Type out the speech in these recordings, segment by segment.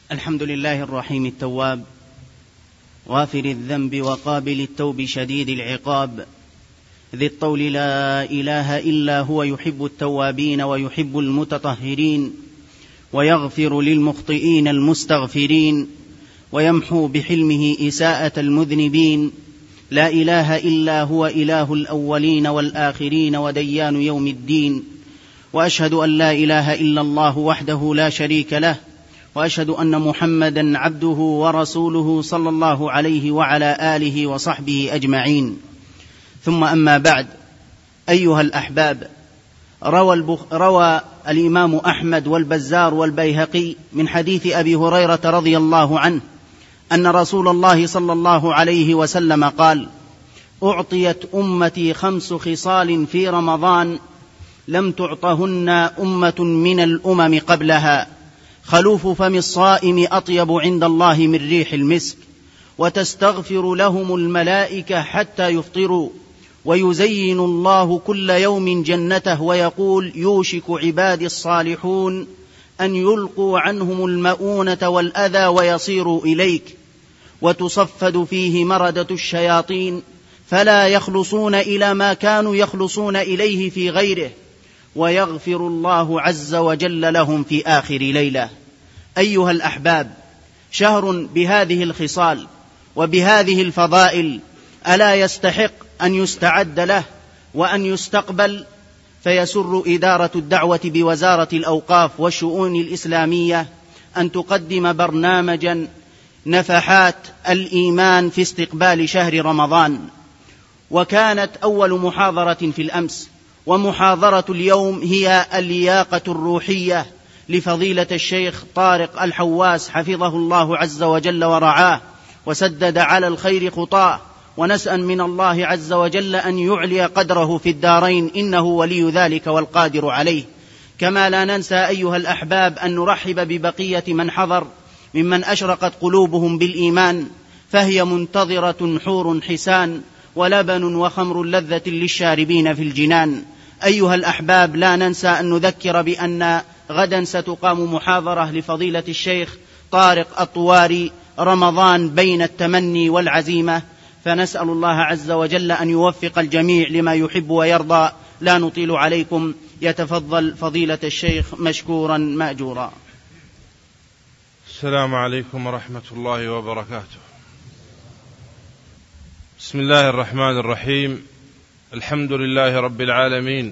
الحمد لله الرحيم التواب غافر الذنب وقابل التوب شديد العقاب ذي الطول لا إله إلا هو يحب التوابين ويحب المتطهرين ويغفر للمخطئين المستغفرين ويمحو بحلمه إساءة المذنبين. لا إله إلا هو إله الأولين والآخرين وديان يوم الدين. وأشهد أن لا إله إلا الله وحده لا شريك له، وأشهد أن محمدا عبده ورسوله صلى الله عليه وعلى آله وصحبه أجمعين. ثم أما بعد، أيها الأحباب، روى الإمام أحمد والبزار والبيهقي من حديث أبي هريرة رضي الله عنه أن رسول الله صلى الله عليه وسلم قال: أعطيت أمتي 5 خصال في رمضان لم تعطهن أمة من الأمم قبلها: خلوف فم الصائم أطيب عند الله من ريح المسك، وتستغفر لهم الملائكة حتى يفطروا، ويزين الله كل يوم جنته ويقول: يوشك عبادي الصالحون أن يلقوا عنهم المؤونة والأذى ويصيروا إليك، وتصفد فيه مردة الشياطين فلا يخلصون إلى ما كانوا يخلصون إليه في غيره، ويغفر الله عز وجل لهم في آخر ليلة. أيها الأحباب، شهر بهذه الخصال وبهذه الفضائل ألا يستحق أن يستعد له وأن يستقبل؟ فيسر إدارة الدعوة بوزارة الأوقاف والشؤون الإسلامية أن تقدم برنامجا نفحات الإيمان في استقبال شهر رمضان. وكانت أول محاضرة في الأمس، ومحاضرة اليوم هي اللياقة الروحية لفضيلة الشيخ طارق الحواس حفظه الله عز وجل ورعاه وسدد على الخير خطاه، ونسأل من الله عز وجل أن يعلي قدره في الدارين، إنه ولي ذلك والقادر عليه. كما لا ننسى أيها الأحباب أن نرحب ببقية من حضر ممن أشرقت قلوبهم بالإيمان، فهي منتظرة حور حسان ولبن وخمر لذة للشاربين في الجنان. أيها الأحباب، لا ننسى أن نذكر بأن غدا ستقام محاضرة لفضيلة الشيخ طارق الطواري: رمضان بين التمني والعزيمة، فنسأل الله عز وجل أن يوفق الجميع لما يحب ويرضى. لا نطيل عليكم، يتفضل فضيلة الشيخ مشكورا مأجورا. السلام عليكم ورحمة الله وبركاته. بسم الله الرحمن الرحيم. الحمد لله رب العالمين،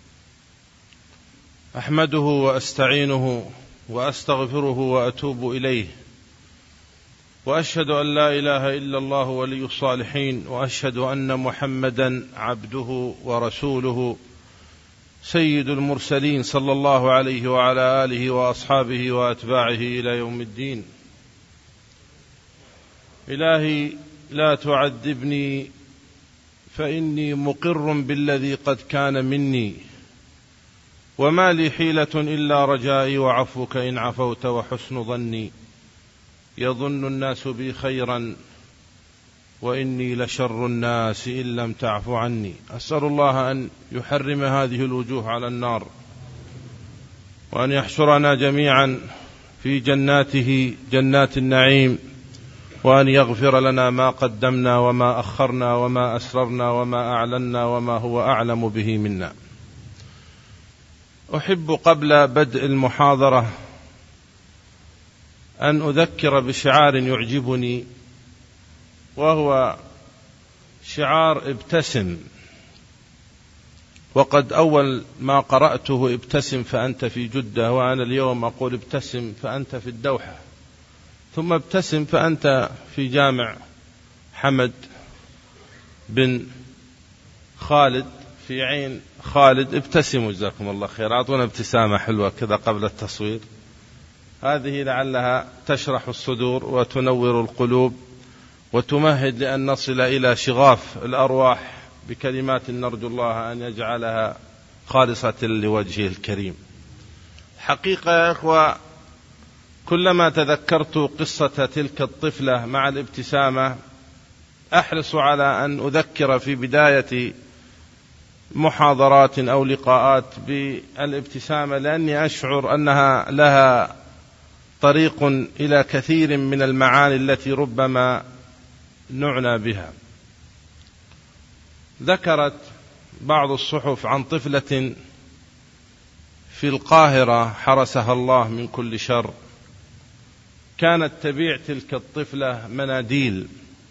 أحمده وأستعينه وأستغفره وأتوب إليه، وأشهد أن لا إله إلا الله ولي الصالحين، وأشهد أن محمدا عبده ورسوله سيد المرسلين صلى الله عليه وعلى آله وأصحابه وأتباعه إلى يوم الدين. إلهي لا تعذبني فإني مقر بالذي قد كان مني، وما لي حيلة إلا رجائي وعفوك إن عفوت وحسن ظني. يظن الناس بي خيرا وإني لشر الناس إن لم تعف عني. أسأل الله أن يحرم هذه الوجوه على النار، وأن يحشرنا جميعا في جناته جنات النعيم، وأن يغفر لنا ما قدمنا وما أخرنا وما أسررنا وما أعلنا وما هو أعلم به منا. أحب قبل بدء المحاضرة أن أذكر بشعار يعجبني، وهو شعار ابتسم. وقد أول ما قرأته ابتسم فأنت في جدة، وأنا اليوم أقول ابتسم فأنت في الدوحة، ثم ابتسم فأنت في جامع حمد بن خالد في عين خالد. ابتسموا جزاكم الله خير، أعطونا ابتسامة حلوة كذا قبل التصوير، هذه لعلها تشرح الصدور وتنور القلوب وتمهد لأن نصل إلى شغاف الأرواح بكلمات نرجو الله أن يجعلها خالصة لوجهه الكريم. حقيقة يا أخوة، كلما تذكرت قصة تلك الطفلة مع الابتسامة أحرص على أن أذكر في بداية محاضرات أو لقاءات بالابتسامة، لأني أشعر أنها لها طريق إلى كثير من المعاني التي ربما نعنى بها. ذكرت بعض الصحف عن طفلة في القاهرة حرسها الله من كل شر، كانت تبيع تلك الطفلة مناديل،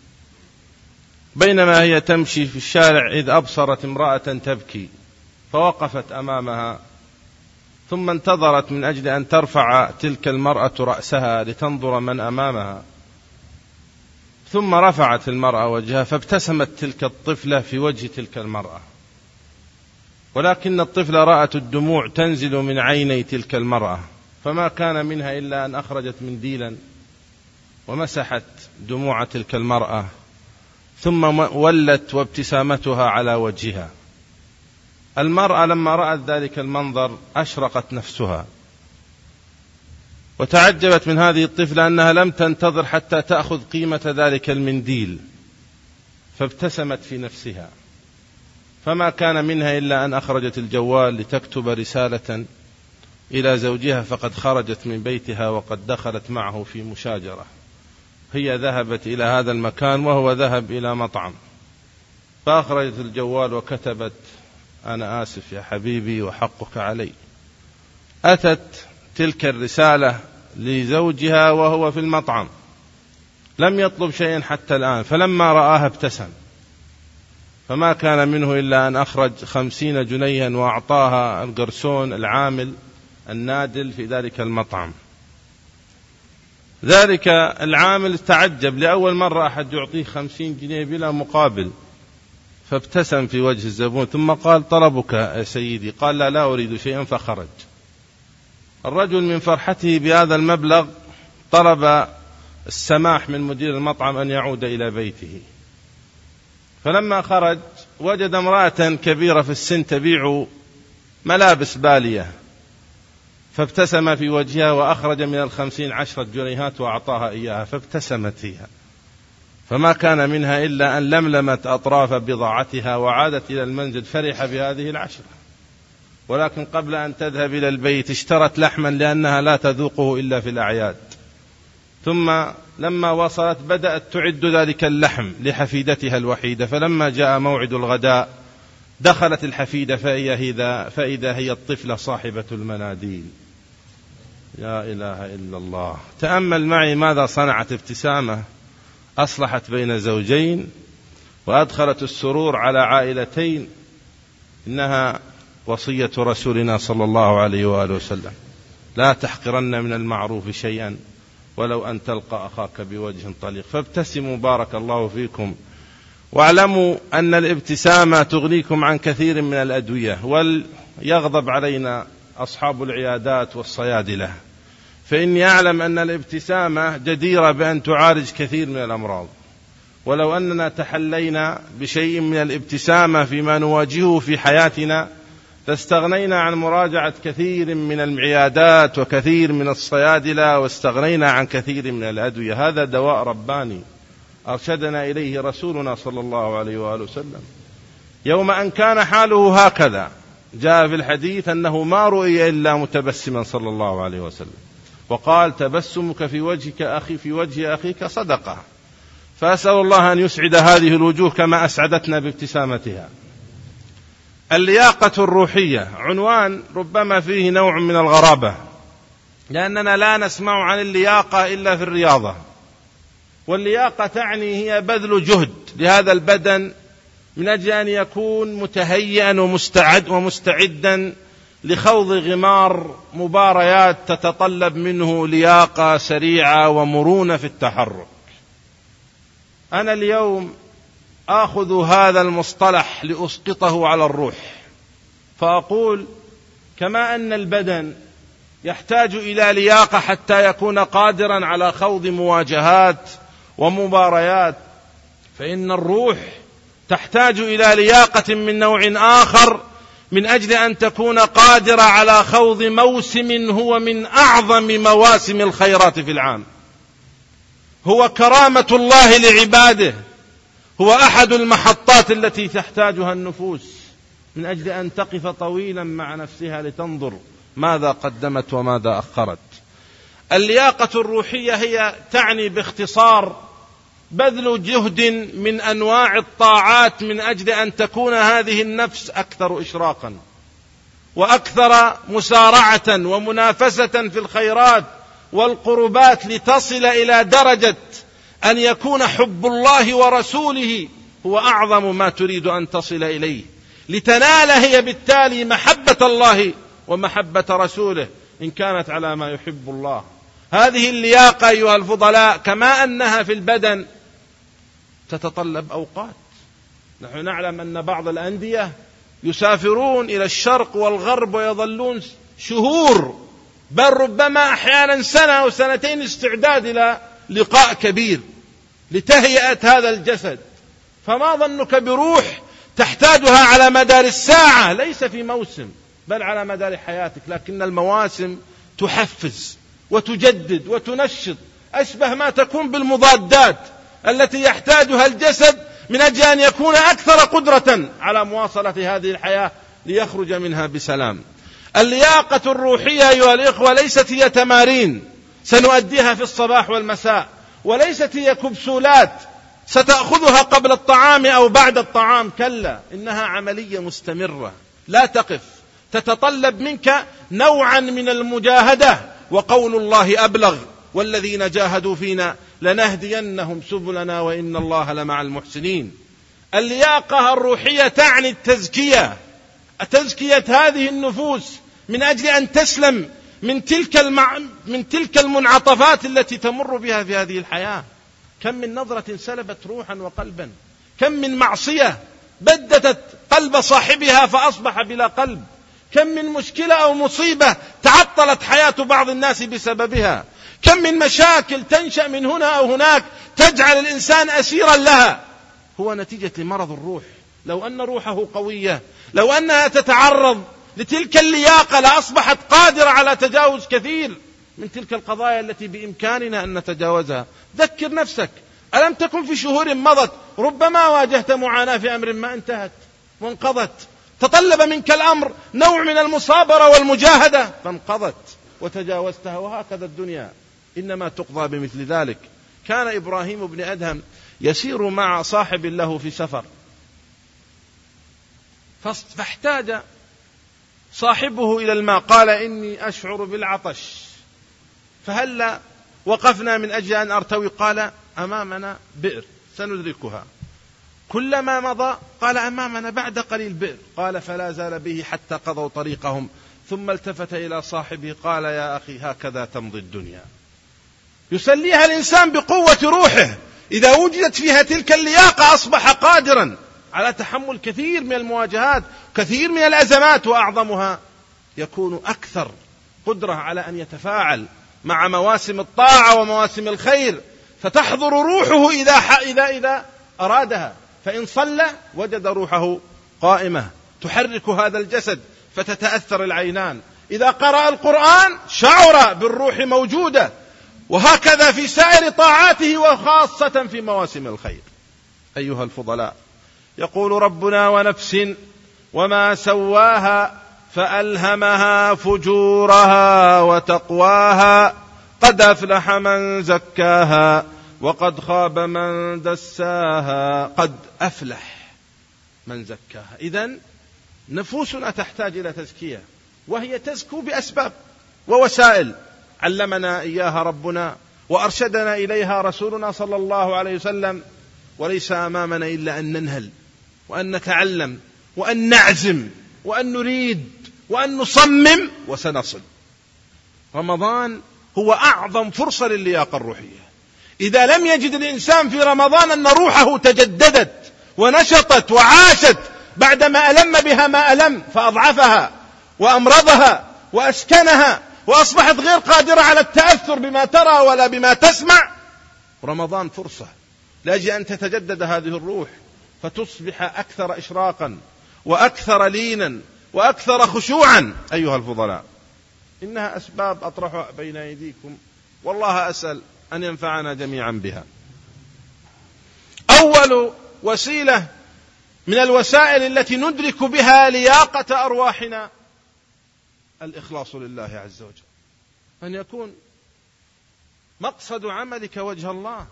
بينما هي تمشي في الشارع إذ أبصرت امرأة تبكي فوقفت أمامها، ثم انتظرت من أجل أن ترفع تلك المرأة رأسها لتنظر من أمامها، ثم رفعت المرأة وجهها فابتسمت تلك الطفلة في وجه تلك المرأة، ولكن الطفلة رأت الدموع تنزل من عيني تلك المرأة، فما كان منها إلا أن أخرجت منديلا ومسحت دموع تلك المرأة، ثم ولت وابتسامتها على وجهها. المرأة لما رأت ذلك المنظر أشرقت نفسها، وتعجبت من هذه الطفلة أنها لم تنتظر حتى تأخذ قيمة ذلك المنديل، فابتسمت في نفسها، فما كان منها إلا أن أخرجت الجوال لتكتب رسالة إلى زوجها، فقد خرجت من بيتها وقد دخلت معه في مشاجرة. هي ذهبت إلى هذا المكان وهو ذهب إلى مطعم، فأخرجت الجوال وكتبت: أنا آسف يا حبيبي وحقك علي. أتت تلك الرسالة لزوجها وهو في المطعم، لم يطلب شيئا حتى الآن، فلما رآها ابتسم، فما كان منه إلا أن أخرج 50 جنيها وأعطاها القرسون العامل النادل في ذلك المطعم. ذلك العامل تعجب، لأول مرة أحد يعطيه 50 جنيه بلا مقابل، فابتسم في وجه الزبون، ثم قال: طلبك يا سيدي؟ قال: لا أريد شيئا، فخرج. الرجل من فرحته بهذا المبلغ طلب السماح من مدير المطعم أن يعود إلى بيته، فلما خرج وجد امرأة كبيرة في السن تبيع ملابس بالية، فابتسم في وجهها وأخرج من 50 10 جنيهات وأعطاها إياها، فابتسمت فيها، فما كان منها إلا أن لملمت أطراف بضاعتها وعادت إلى المنزل فرح بهذه العشرة. ولكن قبل أن تذهب إلى البيت اشترت لحما لأنها لا تذوقه إلا في الأعياد، ثم لما وصلت بدأت تعد ذلك اللحم لحفيدتها الوحيدة، فلما جاء موعد الغداء دخلت الحفيدة فإذا هي الطفلة صاحبة المناديل. يا إله إلا الله. تأمل معي ماذا صنعت ابتسامة، أصلحت بين زوجين وأدخلت السرور على عائلتين. إنها وصية رسولنا صلى الله عليه وآله وسلم: لا تحقرن من المعروف شيئا ولو أن تلقى أخاك بوجه طليق. فابتسموا بارك الله فيكم، واعلموا أن الابتسامة تغنيكم عن كثير من الأدوية. وليغضب علينا أصحاب العيادات والصيادلة، فإني أعلم أن الابتسامة جديرة بأن تعالج كثير من الأمراض، ولو أننا تحلينا بشيء من الابتسامة فيما نواجهه في حياتنا لاستغنينا عن مراجعة كثير من العيادات وكثير من الصيادلة، واستغنينا عن كثير من الأدوية. هذا دواء رباني أرشدنا إليه رسولنا صلى الله عليه وآله وسلم. يوم أن كان حاله هكذا جاء في الحديث أنه ما رؤي إلا متبسما صلى الله عليه وسلم، وقال: تبسمك في وجهك أخي في وجه أخيك صدقة. فأسأل الله أن يسعد هذه الوجوه كما أسعدتنا بابتسامتها. اللياقة الروحية عنوان ربما فيه نوع من الغرابة، لأننا لا نسمع عن اللياقة إلا في الرياضة، واللياقة تعني هي بذل جهد لهذا البدن من أجل أن يكون متهيئا ومستعدا لخوض غمار مباريات تتطلب منه لياقة سريعة ومرونة في التحرك. أنا اليوم آخذ هذا المصطلح لأسقطه على الروح، فأقول: كما أن البدن يحتاج إلى لياقة حتى يكون قادرا على خوض مواجهات ومباريات، فإن الروح تحتاج إلى لياقة من نوع آخر من أجل أن تكون قادرة على خوض موسم هو من أعظم مواسم الخيرات في العام، هو كرامة الله لعباده، هو أحد المحطات التي تحتاجها النفوس من أجل أن تقف طويلا مع نفسها لتنظر ماذا قدمت وماذا أخرت. اللياقة الروحية هي تعني باختصار بذل جهد من أنواع الطاعات من أجل أن تكون هذه النفس أكثر إشراقا وأكثر مسارعة ومنافسة في الخيرات والقربات، لتصل إلى درجة أن يكون حب الله ورسوله هو أعظم ما تريد أن تصل إليه، لتنال هي بالتالي محبة الله ومحبة رسوله إن كانت على ما يحب الله. هذه اللياقة أيها الفضلاء كما أنها في البدن تتطلب أوقات. نحن نعلم أن بعض الأندية يسافرون إلى الشرق والغرب ويظلون شهور، بل ربما أحيانا سنة أو سنتين استعداد إلى لقاء كبير لتهيئة هذا الجسد. فما ظنك بروح تحتاجها على مدار الساعة، ليس في موسم بل على مدار حياتك، لكن المواسم تحفز وتجدد وتنشط، أشبه ما تكون بالمضادات التي يحتاجها الجسد من أجل أن يكون أكثر قدرة على مواصلة هذه الحياة ليخرج منها بسلام. اللياقة الروحية أيها الإخوة ليست هي تمارين سنؤديها في الصباح والمساء، وليست هي كبسولات ستأخذها قبل الطعام أو بعد الطعام، كلا، إنها عملية مستمرة لا تقف، تتطلب منك نوعا من المجاهدة، وقول الله أبلغ: والذين جاهدوا فينا لنهدينهم سبلنا وإن الله لمع المحسنين. اللياقة الروحية تعني التزكية، تزكية هذه النفوس من أجل أن تسلم من تلك المنعطفات التي تمر بها في هذه الحياة. كم من نظرة سلبت روحا وقلبا، كم من معصية بددت قلب صاحبها فأصبح بلا قلب، كم من مشكلة أو مصيبة تعطلت حياة بعض الناس بسببها، كم من مشاكل تنشأ من هنا أو هناك تجعل الإنسان أسيرا لها، هو نتيجة لمرض الروح. لو أن روحه قوية، لو أنها تتعرض لتلك اللياقة لأصبحت قادرة على تجاوز كثير من تلك القضايا التي بإمكاننا أن نتجاوزها. ذكر نفسك، ألم تكن في شهور مضت ربما واجهت معاناة في أمر ما انتهت وانقضت، تطلب منك الأمر نوع من المصابرة والمجاهدة فانقضت وتجاوزتها، وهكذا الدنيا إنما تقضى بمثل ذلك. كان إبراهيم بن أدهم يسير مع صاحب له في سفر، فاحتاج صاحبه إلى الماء، قال: إني أشعر بالعطش، فهل وقفنا من أجل أن أرتوي؟ قال: أمامنا بئر سندركها. كلما مضى قال: أمامنا بعد قليل بئر. قال: فلا زال به حتى قضوا طريقهم، ثم التفت إلى صاحبه قال: يا أخي هكذا تمضي الدنيا. يسليها الإنسان بقوة روحه، إذا وجدت فيها تلك اللياقة أصبح قادرا على تحمل كثير من المواجهات، كثير من الأزمات، وأعظمها يكون أكثر قدرة على أن يتفاعل مع مواسم الطاعة ومواسم الخير، فتحضر روحه إذا أرادها. فإن صلى وجد روحه قائمة تحرك هذا الجسد فتتأثر العينان، إذا قرأ القرآن شعر بالروح موجودة، وهكذا في سائر طاعاته وخاصة في مواسم الخير. أيها الفضلاء، يقول ربنا: ونفس وما سواها فألهمها فجورها وتقواها قد أفلح من زكاها وقد خاب من دساها. قد أفلح من زكاها. إذن نفوسنا تحتاج إلى تزكية، وهي تزكو بأسباب ووسائل علمنا إياها ربنا وأرشدنا إليها رسولنا صلى الله عليه وسلم، وليس أمامنا إلا أن ننهل وأن نتعلم وأن نعزم وأن نريد وأن نصمم وسنصل. رمضان هو أعظم فرصة للياقة الروحية. إذا لم يجد الإنسان في رمضان أن روحه تجددت ونشطت وعاشت بعدما ألم بها ما ألم فأضعفها وأمرضها وأسكنها وأصبحت غير قادرة على التأثر بما ترى ولا بما تسمع، رمضان فرصة لأجل أن تتجدد هذه الروح فتصبح أكثر إشراقا وأكثر لينا وأكثر خشوعا. أيها الفضلاء، إنها أسباب أطرحها بين أيديكم، والله أسأل أن ينفعنا جميعا بها. أول وسيلة من الوسائل التي ندرك بها لياقة أرواحنا الإخلاص لله عز وجل، أن يكون مقصد عملك وجه الله.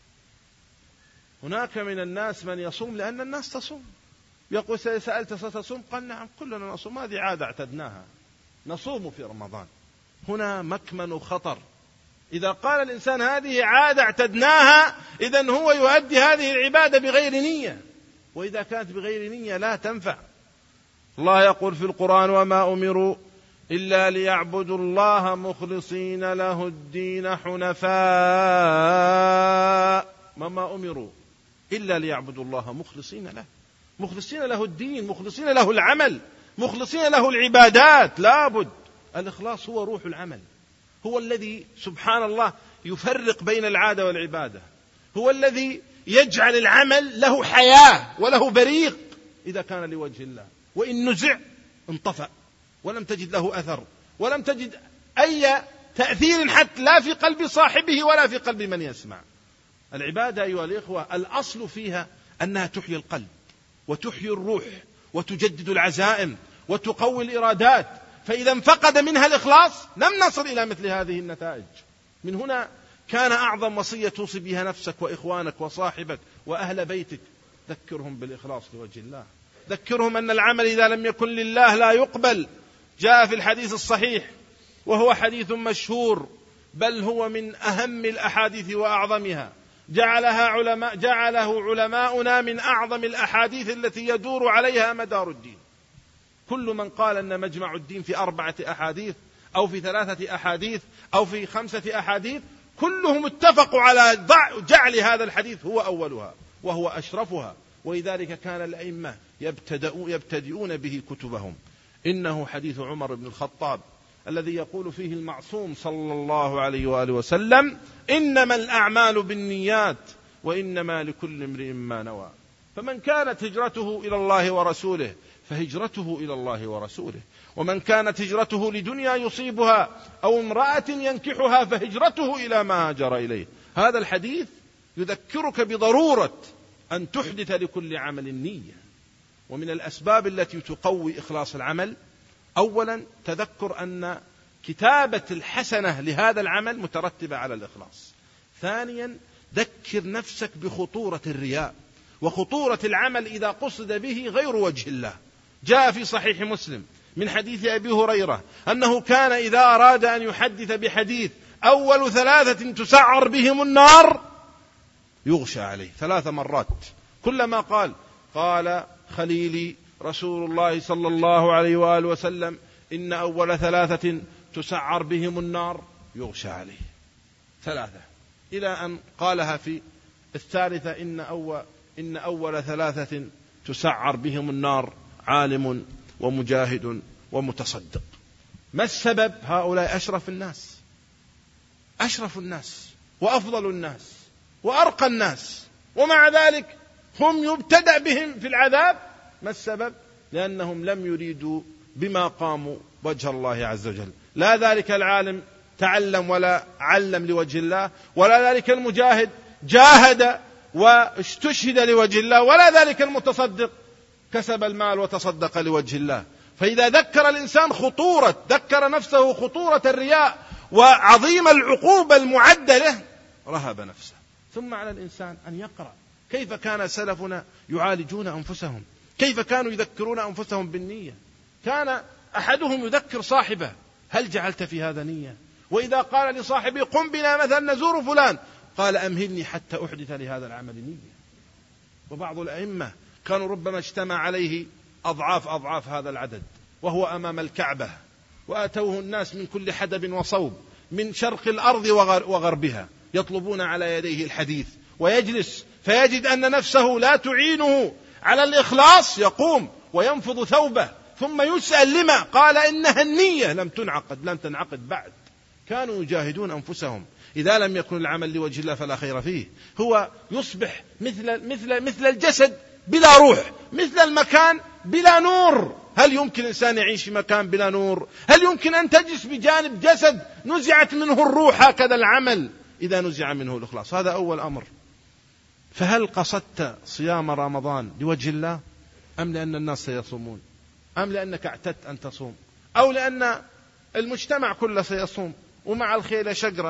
هناك من الناس من يصوم لأن الناس تصوم، يقول سألت ستصوم؟ قال نعم كلنا نصوم، هذه عادة اعتدناها، نصوم في رمضان. هنا مكمن وخطر. إذا قال الإنسان هذه عادة اعتدناها، إذن هو يؤدي هذه العبادة بغير نية، وإذا كانت بغير نية لا تنفع. الله يقول في القرآن: وما أمروا إلا ليعبدوا الله مخلصين له الدين حنفاء. وما أمروا إلا ليعبدوا الله مخلصين له الدين، مخلصين له العمل، مخلصين له العبادات. لابد الإخلاص هو روح العمل، هو الذي سبحان الله يفرق بين العادة والعبادة، هو الذي يجعل العمل له حياة وله بريق إذا كان لوجه الله، وإن نزع انطفأ ولم تجد له أثر، ولم تجد أي تأثير حتى لا في قلب صاحبه ولا في قلب من يسمع. العبادة أيها الإخوة الأصل فيها أنها تحيي القلب وتحيي الروح وتجدد العزائم وتقوي الإرادات، فإذا انفقد منها الإخلاص لم نصل إلى مثل هذه النتائج. من هنا كان أعظم وصية توصي بها نفسك وإخوانك وصاحبك وأهل بيتك: ذكرهم بالإخلاص لوجه الله، ذكرهم أن العمل إذا لم يكن لله لا يقبل. جاء في الحديث الصحيح، وهو حديث مشهور، بل هو من أهم الأحاديث وأعظمها، جعله علماؤنا من أعظم الأحاديث التي يدور عليها مدار الدين. كل من قال أن مجمع الدين في 4 أحاديث أو في 3 أحاديث أو في 5 أحاديث، كلهم اتفقوا على جعل هذا الحديث هو أولها وهو أشرفها، ولذلك كان الأئمة يبتدئون به كتبهم. إنه حديث عمر بن الخطاب الذي يقول فيه المعصوم صلى الله عليه وآله وسلم: إنما الأعمال بالنيات وإنما لكل امرئ ما نوى. فمن كانت هجرته إلى الله ورسوله فهجرته إلى الله ورسوله، ومن كانت هجرته لدنيا يصيبها أو امرأة ينكحها فهجرته إلى ما هاجر إليه. هذا الحديث يذكرك بضرورة أن تحدث لكل عمل نية. ومن الأسباب التي تقوي إخلاص العمل: أولا تذكر أن كتابة الحسنة لهذا العمل مترتبة على الإخلاص. ثانيا ذكر نفسك بخطورة الرياء وخطورة العمل إذا قصد به غير وجه الله. جاء في صحيح مسلم من حديث أبي هريرة أنه كان إذا أراد أن يحدث بحديث أول 3 تسعر بهم النار يغشى عليه 3 مرات، كلما قال خليلي رسول الله صلى الله عليه وآله وسلم: إن أول 3 تسعر بهم النار يغشى عليه 3، إلى أن قالها في 3: إن أول 3 تسعر بهم النار عالم ومجاهد ومتصدق. ما السبب؟ هؤلاء أشرف الناس وأفضل الناس وأرقى الناس، ومع ذلك هم يبتدأ بهم في العذاب. ما السبب؟ لأنهم لم يريدوا بما قاموا وجه الله عز وجل. لا ذلك العالم تعلم ولا علم لوجه الله، ولا ذلك المجاهد جاهد واستشهد لوجه الله، ولا ذلك المتصدق كسب المال وتصدق لوجه الله. فإذا ذكر الإنسان ذكر نفسه خطورة الرياء وعظيم العقوبة المعدة له، رهب نفسه. ثم على الإنسان أن يقرأ كيف كان سلفنا يعالجون أنفسهم، كيف كانوا يذكرون أنفسهم بالنية. كان أحدهم يذكر صاحبه: هل جعلت في هذا نية؟ وإذا قال لصاحبه: قم بنا مثلا نزور فلان، قال: أمهلني حتى أحدث لهذا العمل نية. وبعض الأئمة كانوا ربما اجتمع عليه أضعاف هذا العدد وهو أمام الكعبة، وأتوه الناس من كل حدب وصوب، من شرق الأرض وغربها، يطلبون على يديه الحديث، ويجلس فيجد أن نفسه لا تعينه على الإخلاص، يقوم وينفض ثوبه ثم يسأل: لما؟ قال: إنها النية لم تنعقد بعد. كانوا يجاهدون أنفسهم. إذا لم يكن العمل لوجه الله فلا خير فيه. هو يصبح مثل الجسد بلا روح، مثل المكان بلا نور. هل يمكن إنسان يعيش في مكان بلا نور؟ هل يمكن أن تجلس بجانب جسد نزعت منه الروح؟ هكذا العمل إذا نزع منه الإخلاص. هذا أول أمر. فهل قصدت صيام رمضان لوجه الله، أم لأن الناس سيصومون، أم لأنك اعتدت أن تصوم، أو لأن المجتمع كله سيصوم ومع الخيل شجرة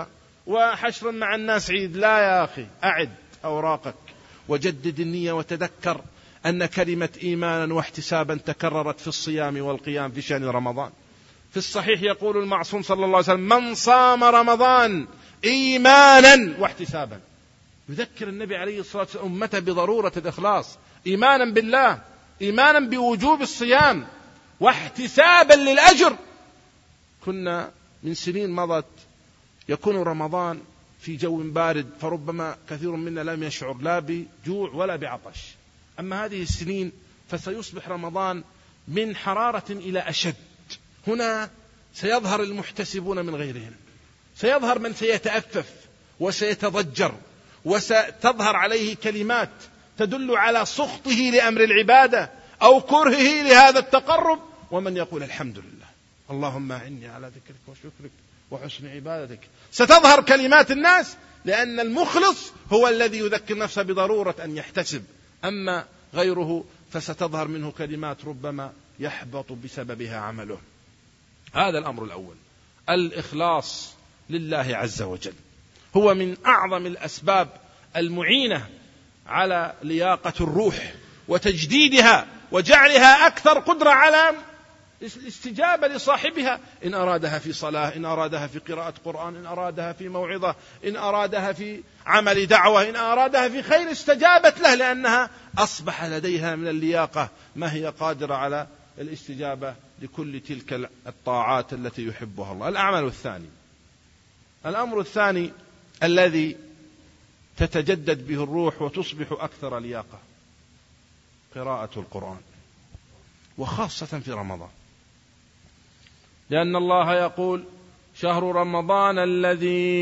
وحشر مع الناس عيد. لا يا أخي، أعد أوراقك وجدد النية وتذكر أن كلمة إيمانا واحتسابا تكررت في الصيام والقيام في شهر رمضان. في الصحيح يقول المعصوم صلى الله عليه وسلم: من صام رمضان إيمانا واحتسابا. يذكر النبي عليه الصلاة والسلام أمته بضرورة الإخلاص، إيمانا بالله، إيمانا بوجوب الصيام، واحتسابا للأجر. كنا من سنين مضت يكون رمضان في جو بارد، فربما كثير منا لم يشعر لا بجوع ولا بعطش. أما هذه السنين فسيصبح رمضان من حرارة إلى أشد. هنا سيظهر المحتسبون من غيرهم، سيظهر من سيتأفف وسيتضجر، وستظهر عليه كلمات تدل على سخطه لأمر العبادة أو كرهه لهذا التقرب، ومن يقول: الحمد لله، اللهم أعني على ذكرك وشكرك وحسن عبادتك. ستظهر كلمات الناس، لأن المخلص هو الذي يذكر نفسه بضرورة أن يحتسب، أما غيره فستظهر منه كلمات ربما يحبط بسببها عمله. هذا الأمر الأول، الإخلاص لله عز وجل هو من أعظم الأسباب المعينة على لياقة الروح وتجديدها وجعلها أكثر قدرة على الاستجابة لصاحبها، إن أرادها في صلاة، إن أرادها في قراءة قرآن، إن أرادها في موعظة، إن أرادها في عمل دعوة، إن أرادها في خير استجابت له، لأنها أصبح لديها من اللياقة ما هي قادرة على الاستجابة لكل تلك الطاعات التي يحبها الله. الأمر الثاني الذي تتجدد به الروح وتصبح أكثر لياقة: قراءة القرآن، وخاصة في رمضان، لأن الله يقول: شهر رمضان الذي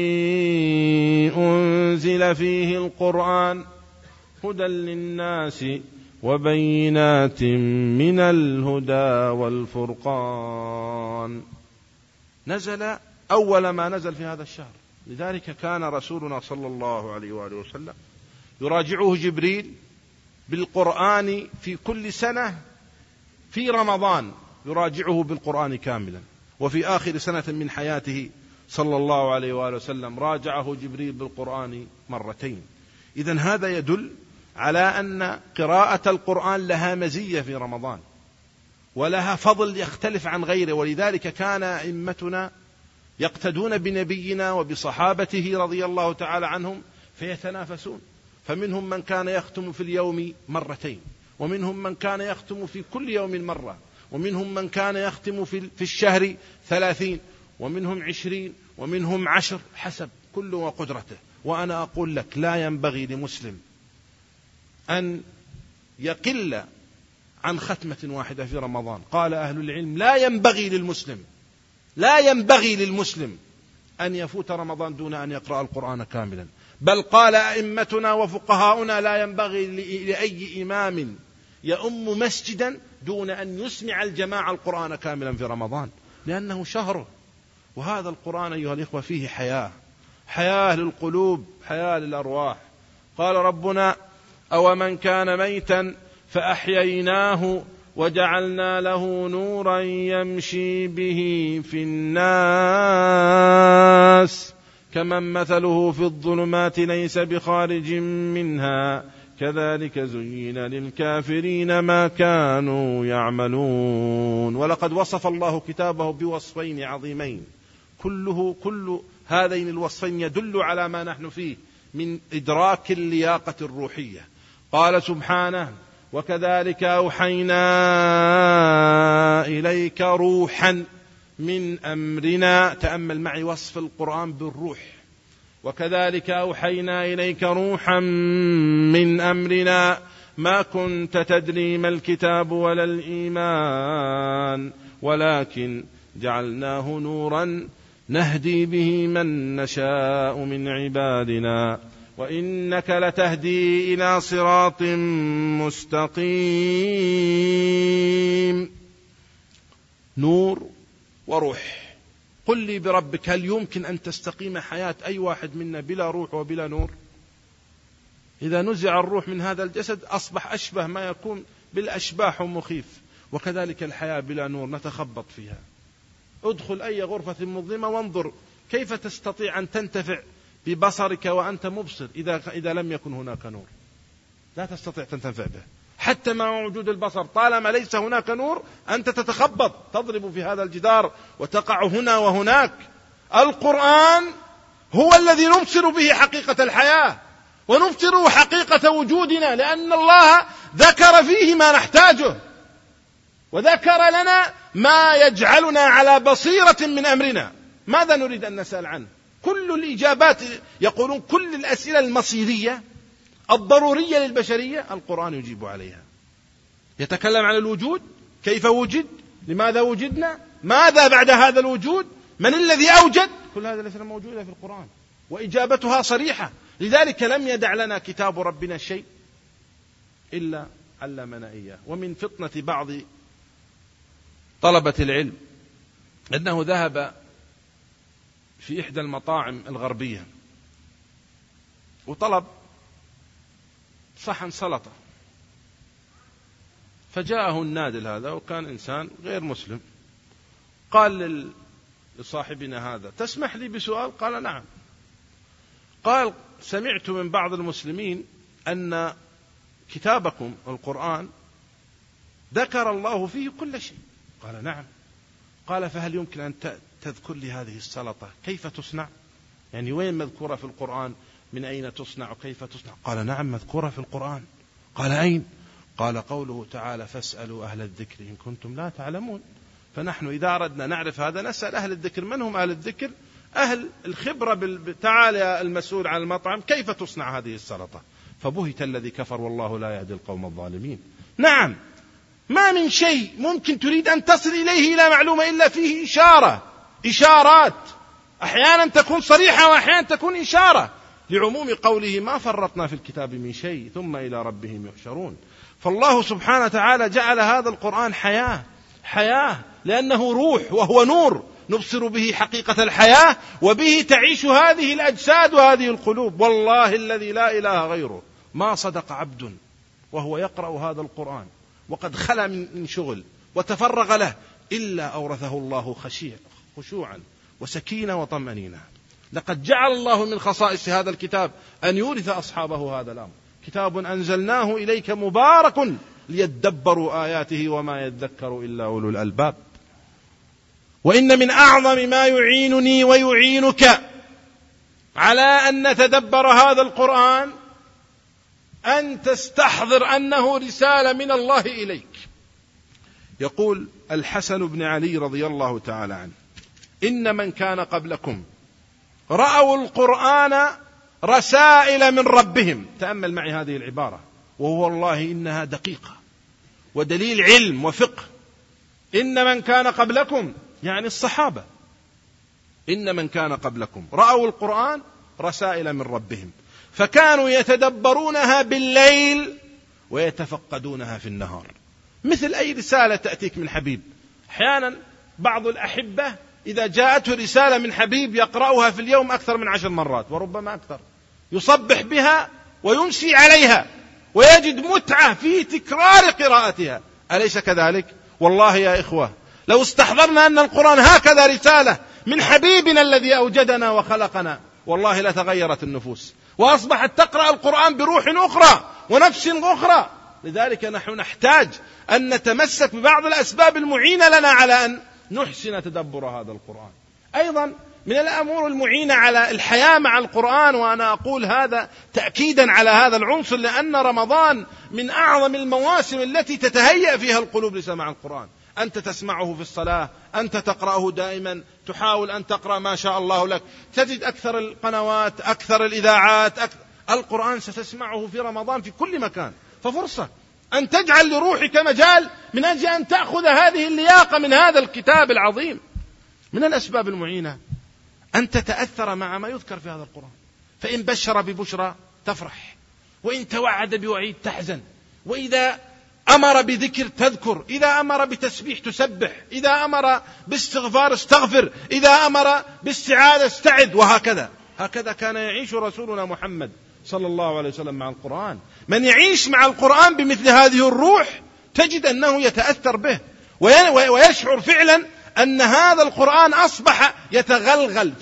أنزل فيه القرآن هدى للناس وبينات من الهدى والفرقان. نزل أول ما نزل في هذا الشهر، لذلك كان رسولنا صلى الله عليه وآله وسلم يراجعه جبريل بالقرآن في كل سنة، في رمضان يراجعه بالقرآن كاملا، وفي آخر سنة من حياته صلى الله عليه وآله وسلم راجعه جبريل بالقرآن مرتين. إذن هذا يدل على أن قراءة القرآن لها مزية في رمضان ولها فضل يختلف عن غيره، ولذلك كان أئمتنا يقتدون بنبينا وبصحابته رضي الله تعالى عنهم فيتنافسون، فمنهم من كان يختم في اليوم مرتين، ومنهم من كان يختم في كل يوم مرة، ومنهم من كان يختم في الشهر 30، ومنهم 20، ومنهم 10، حسب كل وقدرته. وأنا أقول لك: لا ينبغي لمسلم أن يقل عن ختمة واحدة في رمضان. قال أهل العلم: لا ينبغي للمسلم أن يفوت رمضان دون أن يقرأ القرآن كاملا، بل قال أئمتنا وفقهاؤنا: لا ينبغي لأي إمام يؤم مسجدا دون أن يسمع الجماعة القرآن كاملا في رمضان، لأنه شهره. وهذا القرآن أيها الإخوة فيه حياة للقلوب، حياة للأرواح. قال ربنا: أومن كان ميتا فأحييناه وجعلنا له نورا يمشي به في الناس كمن مثله في الظلمات ليس بخارج منها كذلك زين للكافرين ما كانوا يعملون. ولقد وصف الله كتابه بوصفين عظيمين، كل هذين الوصفين يدل على ما نحن فيه من إدراك اللياقة الروحية. قال سبحانه: وكذلك أوحينا إليك روحا من أمرنا. تأمل معي وصف القرآن بالروح: وكذلك أوحينا إليك روحا من أمرنا ما كنت تدري ما الكتاب ولا الإيمان ولكن جعلناه نورا نهدي به من نشاء من عبادنا وإنك لتهدي إلى صراط مستقيم. نور وروح. قل لي بربك، هل يمكن أن تستقيم حياة أي واحد منا بلا روح وبلا نور؟ إذا نزع الروح من هذا الجسد أصبح أشبه ما يكون بالأشباح ومخيف. وكذلك الحياة بلا نور نتخبط فيها. ادخل أي غرفة مظلمة وانظر كيف تستطيع أن تنتفع في بصرك وأنت مبصر إذا لم يكن هناك نور لا تستطيع أن تنتفع به، حتى مع وجود البصر طالما ليس هناك نور أنت تتخبط، تضرب في هذا الجدار وتقع هنا وهناك. القرآن هو الذي نبصر به حقيقة الحياة ونبصر حقيقة وجودنا، لأن الله ذكر فيه ما نحتاجه وذكر لنا ما يجعلنا على بصيرة من أمرنا. ماذا نريد أن نسأل عنه؟ كل الإجابات، يقولون كل الأسئلة المصيرية الضرورية للبشرية القرآن يجيب عليها. يتكلم عن الوجود، كيف وجد، لماذا وجدنا، ماذا بعد هذا الوجود، من الذي أوجد، كل هذا الأسئلة موجودة في القرآن وإجابتها صريحة. لذلك لم يدع لنا كتاب ربنا شيء إلا علمنا إياه. ومن فطنة بعض طلبة العلم أنه ذهب في إحدى المطاعم الغربية وطلب صحن سلطة، فجاءه النادل هذا وكان إنسان غير مسلم، قال لصاحبنا هذا: تسمح لي بسؤال؟ قال: نعم. قال: سمعت من بعض المسلمين أن كتابكم القرآن ذكر الله فيه كل شيء. قال: نعم. قال: فهل يمكن أن تذكر لي هذه السلطة كيف تصنع؟ يعني وين مذكورة في القرآن، من أين تصنع وكيف تصنع؟ قال: نعم مذكورة في القرآن. قال: أين؟ قال: قوله تعالى: فاسألوا أهل الذكر إن كنتم لا تعلمون. فنحن إذا أردنا نعرف هذا نسأل أهل الذكر. من هم أهل الذكر؟ أهل الخبرة. تعالى يا المسؤول عن المطعم كيف تصنع هذه السلطة؟ فبهت الذي كفر والله لا يهدي القوم الظالمين. نعم، ما من شيء ممكن تريد أن تصل إليه إلى معلومة إلا فيه إشارات، أحيانا تكون صريحة وأحيانا تكون إشارة، لعموم قوله: ما فرطنا في الكتاب من شيء ثم إلى ربهم يحشرون. فالله سبحانه وتعالى جعل هذا القرآن حياة لأنه روح وهو نور نبصر به حقيقة الحياة، وبه تعيش هذه الأجساد وهذه القلوب. والله الذي لا إله غيره ما صدق عبد وهو يقرأ هذا القرآن وقد خلى من شغل وتفرغ له إلا أورثه الله خشوعا وسكينة وطمأنينة. لقد جعل الله من خصائص هذا الكتاب أن يورث أصحابه هذا الأمر. كتاب أنزلناه إليك مبارك ليدبروا آياته وما يذكر إلا أولو الألباب. وإن من أعظم ما يعينني ويعينك على أن نتدبر هذا القرآن أن تستحضر أنه رسالة من الله إليك. يقول الحسن بن علي رضي الله تعالى عنه: إن من كان قبلكم رأوا القرآن رسائل من ربهم. تأمل معي هذه العبارة، وهو والله إنها دقيقة ودليل علم وفقه. إن من كان قبلكم يعني الصحابة، إن من كان قبلكم رأوا القرآن رسائل من ربهم فكانوا يتدبرونها بالليل ويتفقدونها في النهار. مثل أي رسالة تأتيك من حبيب. أحيانا بعض الأحبة إذا جاءته رسالة من حبيب يقرأها في اليوم أكثر من 10 مرات وربما أكثر، يصبح بها ويمسي عليها ويجد متعة في تكرار قراءتها. أليس كذلك؟ والله يا إخوة لو استحضرنا أن القرآن هكذا رسالة من حبيبنا الذي أوجدنا وخلقنا والله لتغيرت النفوس وأصبحت تقرأ القرآن بروح أخرى ونفس أخرى. لذلك نحن نحتاج أن نتمسك ببعض الأسباب المعينة لنا على أن نحسن تدبر هذا القرآن. أيضا من الأمور المعينة على الحياة مع القرآن، وأنا أقول هذا تأكيدا على هذا العنصر لأن رمضان من أعظم المواسم التي تتهيأ فيها القلوب لسماع القرآن. أنت تسمعه في الصلاة، أنت تقرأه دائما، تحاول أن تقرأ ما شاء الله لك، تجد أكثر القنوات، أكثر الإذاعات، القرآن ستسمعه في رمضان في كل مكان. ففرصة أن تجعل لروحك مجال من أجل أن تأخذ هذه اللياقة من هذا الكتاب العظيم. من الأسباب المعينة أن تتأثر مع ما يذكر في هذا القرآن، فإن بشر ببشرى تفرح، وإن توعد بوعيد تحزن، وإذا أمر بذكر تذكر، إذا أمر بتسبيح تسبح، إذا أمر باستغفار استغفر، إذا أمر باستعاذة استعذ، وهكذا. هكذا كان يعيش رسولنا محمد صلى الله عليه وسلم مع القرآن. من يعيش مع القرآن بمثل هذه الروح تجد أنه يتأثر به ويشعر فعلا أن هذا القرآن أصبح يتغلغل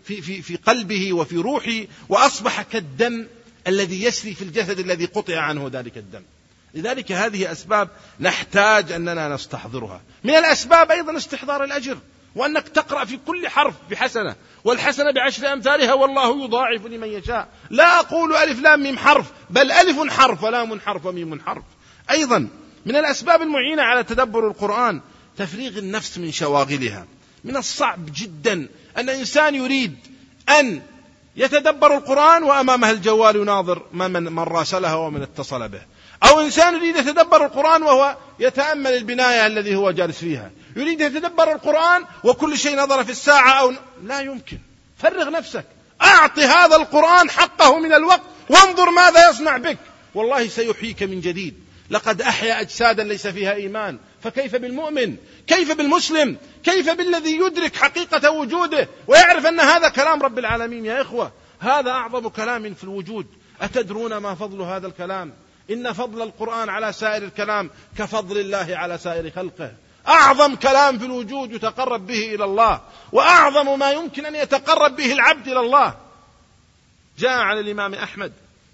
في قلبه وفي روحه، وأصبح كالدم الذي يسري في الجسد الذي قطع عنه ذلك الدم. لذلك هذه أسباب نحتاج أننا نستحضرها. من الأسباب أيضا استحضار الأجر، وأنك تقرأ في كل حرف بحسنة، والحسنة ب10 أمثالها، والله يضاعف لمن يشاء. لا أقول ألف لام ميم حرف، بل ألف حرف ولام حرف وميم حرف. أيضا من الأسباب المعينة على تدبر القرآن تفريغ النفس من شواغلها. من الصعب جدا أن إنسان يريد أن يتدبر القرآن وأمامه الجوال يناظر من راسله ومن اتصل به، أو إنسان يريد يتدبر القرآن وهو يتأمل البناية الذي هو جالس فيها، يريد يتدبر القرآن وكل شيء نظر في الساعة لا يمكن. فرغ نفسك، أعط هذا القرآن حقه من الوقت، وانظر ماذا يصنع بك، والله سيحييك من جديد. لقد أحيا أجسادا ليس فيها إيمان، فكيف بالمؤمن؟ كيف بالمسلم؟ كيف بالذي يدرك حقيقة وجوده ويعرف أن هذا كلام رب العالمين؟ يا إخوة، هذا أعظم كلام في الوجود. أتدرون ما فضل هذا الكلام؟ إن فضل القرآن على سائر الكلام كفضل الله على سائر خلقه. أعظم كلام في الوجود يتقرب به إلى الله، وأعظم ما يمكن أن يتقرب به العبد إلى الله. جاء عن الإمام أحمد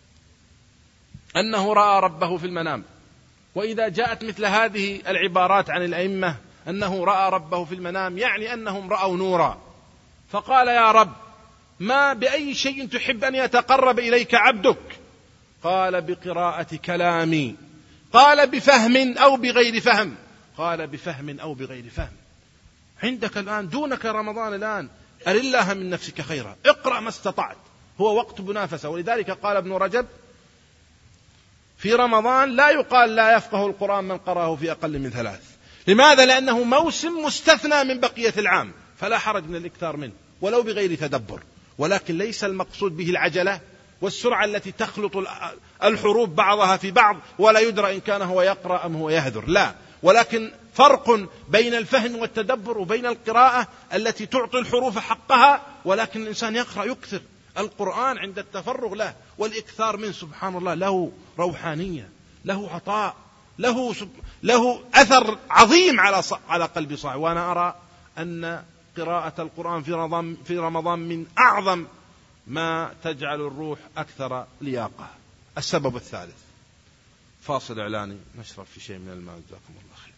أنه رأى ربه في المنام. وإذا جاءت مثل هذه العبارات عن الأئمة أنه رأى ربه في المنام، يعني أنهم رأوا نورا. فقال: يا رب، ما بأي شيء تحب أن يتقرب إليك عبدك؟ قال: بقراءة كلامي. قال: بفهم أو بغير فهم؟ قال: بفهم أو بغير فهم. عندك الآن، دونك رمضان الآن، أر الله من نفسك خيرا، اقرأ ما استطعت، هو وقت منافسة. ولذلك قال ابن رجب: في رمضان لا يقال لا يفقه القرآن من قرأه في أقل من 3. لماذا؟ لأنه موسم مستثنى من بقية العام، فلا حرج من الإكثار منه ولو بغير تدبر. ولكن ليس المقصود به العجلة والسرعة التي تخلط الحروف بعضها في بعض ولا يدرى إن كان هو يقرأ أم هو يهذر، لا، ولكن فرق بين الفهم والتدبر وبين القراءة التي تعطي الحروف حقها، ولكن الإنسان يقرأ يكثر القرآن عند التفرغ له والإكثار منه. سبحان الله، له روحانية، له عطاء، له أثر عظيم على قلب صاحبه. وأنا أرى أن قراءة القرآن في رمضان من أعظم ما تجعل الروح أكثر لياقة. السبب الثالث، فاصل إعلاني نشرب في شيء من الماء، جزاكم الله خير.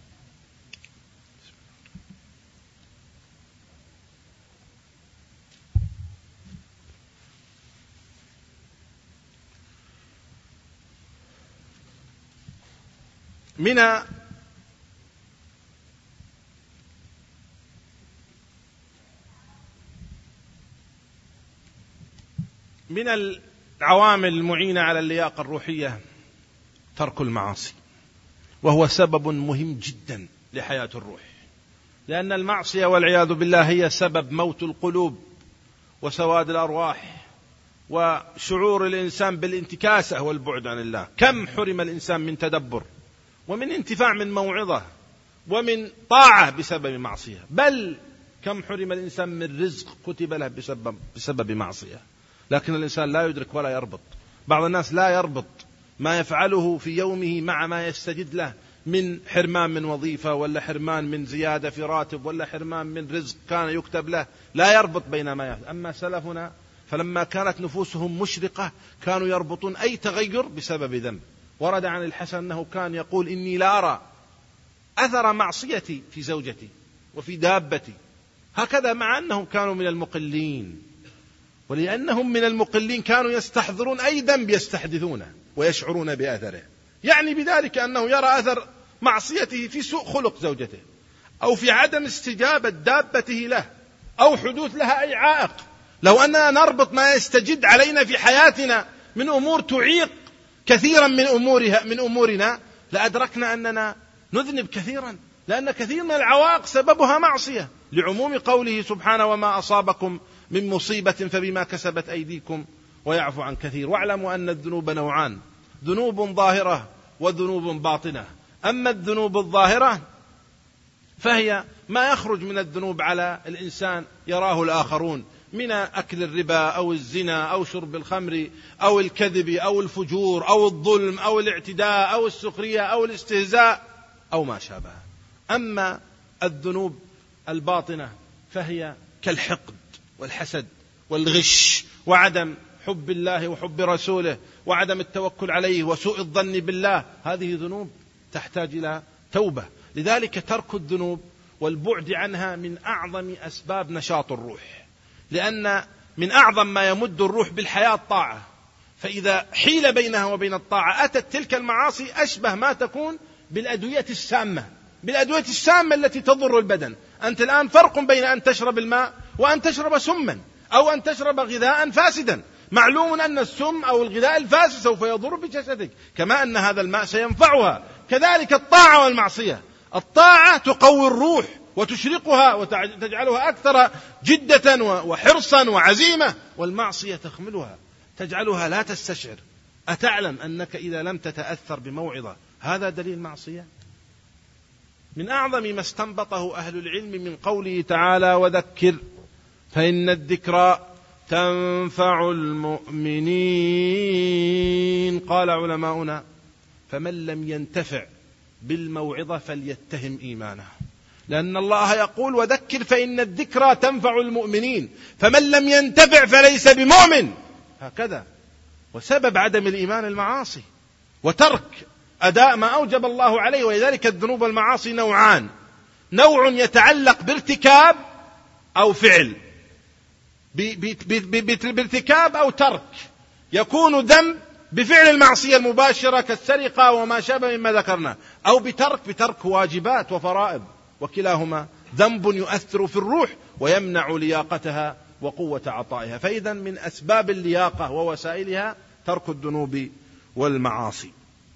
من العوامل المعينة على اللياقة الروحية ترك المعاصي، وهو سبب مهم جدا لحياة الروح، لأن المعصية والعياذ بالله هي سبب موت القلوب وسواد الأرواح وشعور الإنسان بالانتكاسة والبعد عن الله. كم حرم الإنسان من تدبر ومن انتفاع من موعظة ومن طاعة بسبب معصية، بل كم حرم الإنسان من رزق كتب له بسبب معصية. لكن الإنسان لا يدرك ولا يربط. بعض الناس لا يربط ما يفعله في يومه مع ما يستجد له من حرمان من وظيفة، ولا حرمان من زيادة في راتب، ولا حرمان من رزق كان يكتب له، لا يربط بين ما يفعل. أما سلفنا فلما كانت نفوسهم مشرقة كانوا يربطون أي تغير بسبب ذنب. ورد عن الحسن أنه كان يقول: إني لا أرى أثر معصيتي في زوجتي وفي دابتي، هكذا، مع أنهم كانوا من المقلين. ولأنهم من المقلين كانوا يستحضرون أي ذنب يستحدثونه ويشعرون بأثره، يعني بذلك أنه يرى أثر معصيته في سوء خلق زوجته، أو في عدم استجابة دابته له، أو حدوث لها أي عائق. لو أننا نربط ما يستجد علينا في حياتنا من أمور تعيق كثيرا من أمورنا لأدركنا أننا نذنب كثيرا، لأن كثير من العوائق سببها معصية، لعموم قوله سبحانه: وما أصابكم من مصيبة فبما كسبت أيديكم ويعفو عن كثير. واعلموا أن الذنوب نوعان: ذنوب ظاهرة وذنوب باطنة. أما الذنوب الظاهرة فهي ما يخرج من الذنوب على الإنسان يراه الآخرون من أكل الربا أو الزنا أو شرب الخمر أو الكذب أو الفجور أو الظلم أو الاعتداء أو السخرية أو الاستهزاء أو ما شابه. أما الذنوب الباطنة فهي كالحقد والحسد والغش وعدم حب الله وحب رسوله وعدم التوكل عليه وسوء الظن بالله، هذه ذنوب تحتاج إلى توبة. لذلك ترك الذنوب والبعد عنها من أعظم أسباب نشاط الروح، لأن من أعظم ما يمد الروح بالحياة الطاعة، فإذا حيل بينها وبين الطاعة أتت تلك المعاصي أشبه ما تكون بالأدوية السامة التي تضر البدن. أنت الآن فرق بين أن تشرب الماء وأن تشرب سما أو أن تشرب غذاء فاسدا. معلوم أن السم أو الغذاء الفاسد سوف يضر بجسدك، كما أن هذا الماء سينفعها. كذلك الطاعة والمعصية، الطاعة تقوي الروح وتشرقها وتجعلها أكثر جدة وحرصا وعزيمة، والمعصية تخملها تجعلها لا تستشعر. أتعلم أنك إذا لم تتأثر بموعظة هذا دليل معصية؟ من أعظم ما استنبطه أهل العلم من قوله تعالى: وذكر فإن الذكرى تنفع المؤمنين. قال علماؤنا: فمن لم ينتفع بالموعظة فليتهم إيمانه، لأن الله يقول: وذكر فإن الذكرى تنفع المؤمنين، فمن لم ينتفع فليس بمؤمن. هكذا. وسبب عدم الإيمان المعاصي وترك أداء ما أوجب الله عليه. ولذلك الذنوب والمعاصي نوعان: نوع يتعلق بارتكاب أو فعل، بارتكاب أو ترك، يكون ذنب بفعل المعصية المباشرة كالسرقة وما شابه مما ذكرنا، أو بترك واجبات وفرائض، وكلاهما ذنب يؤثر في الروح ويمنع لياقتها وقوة عطائها. فإذا من أسباب اللياقة ووسائلها ترك الذنوب والمعاصي.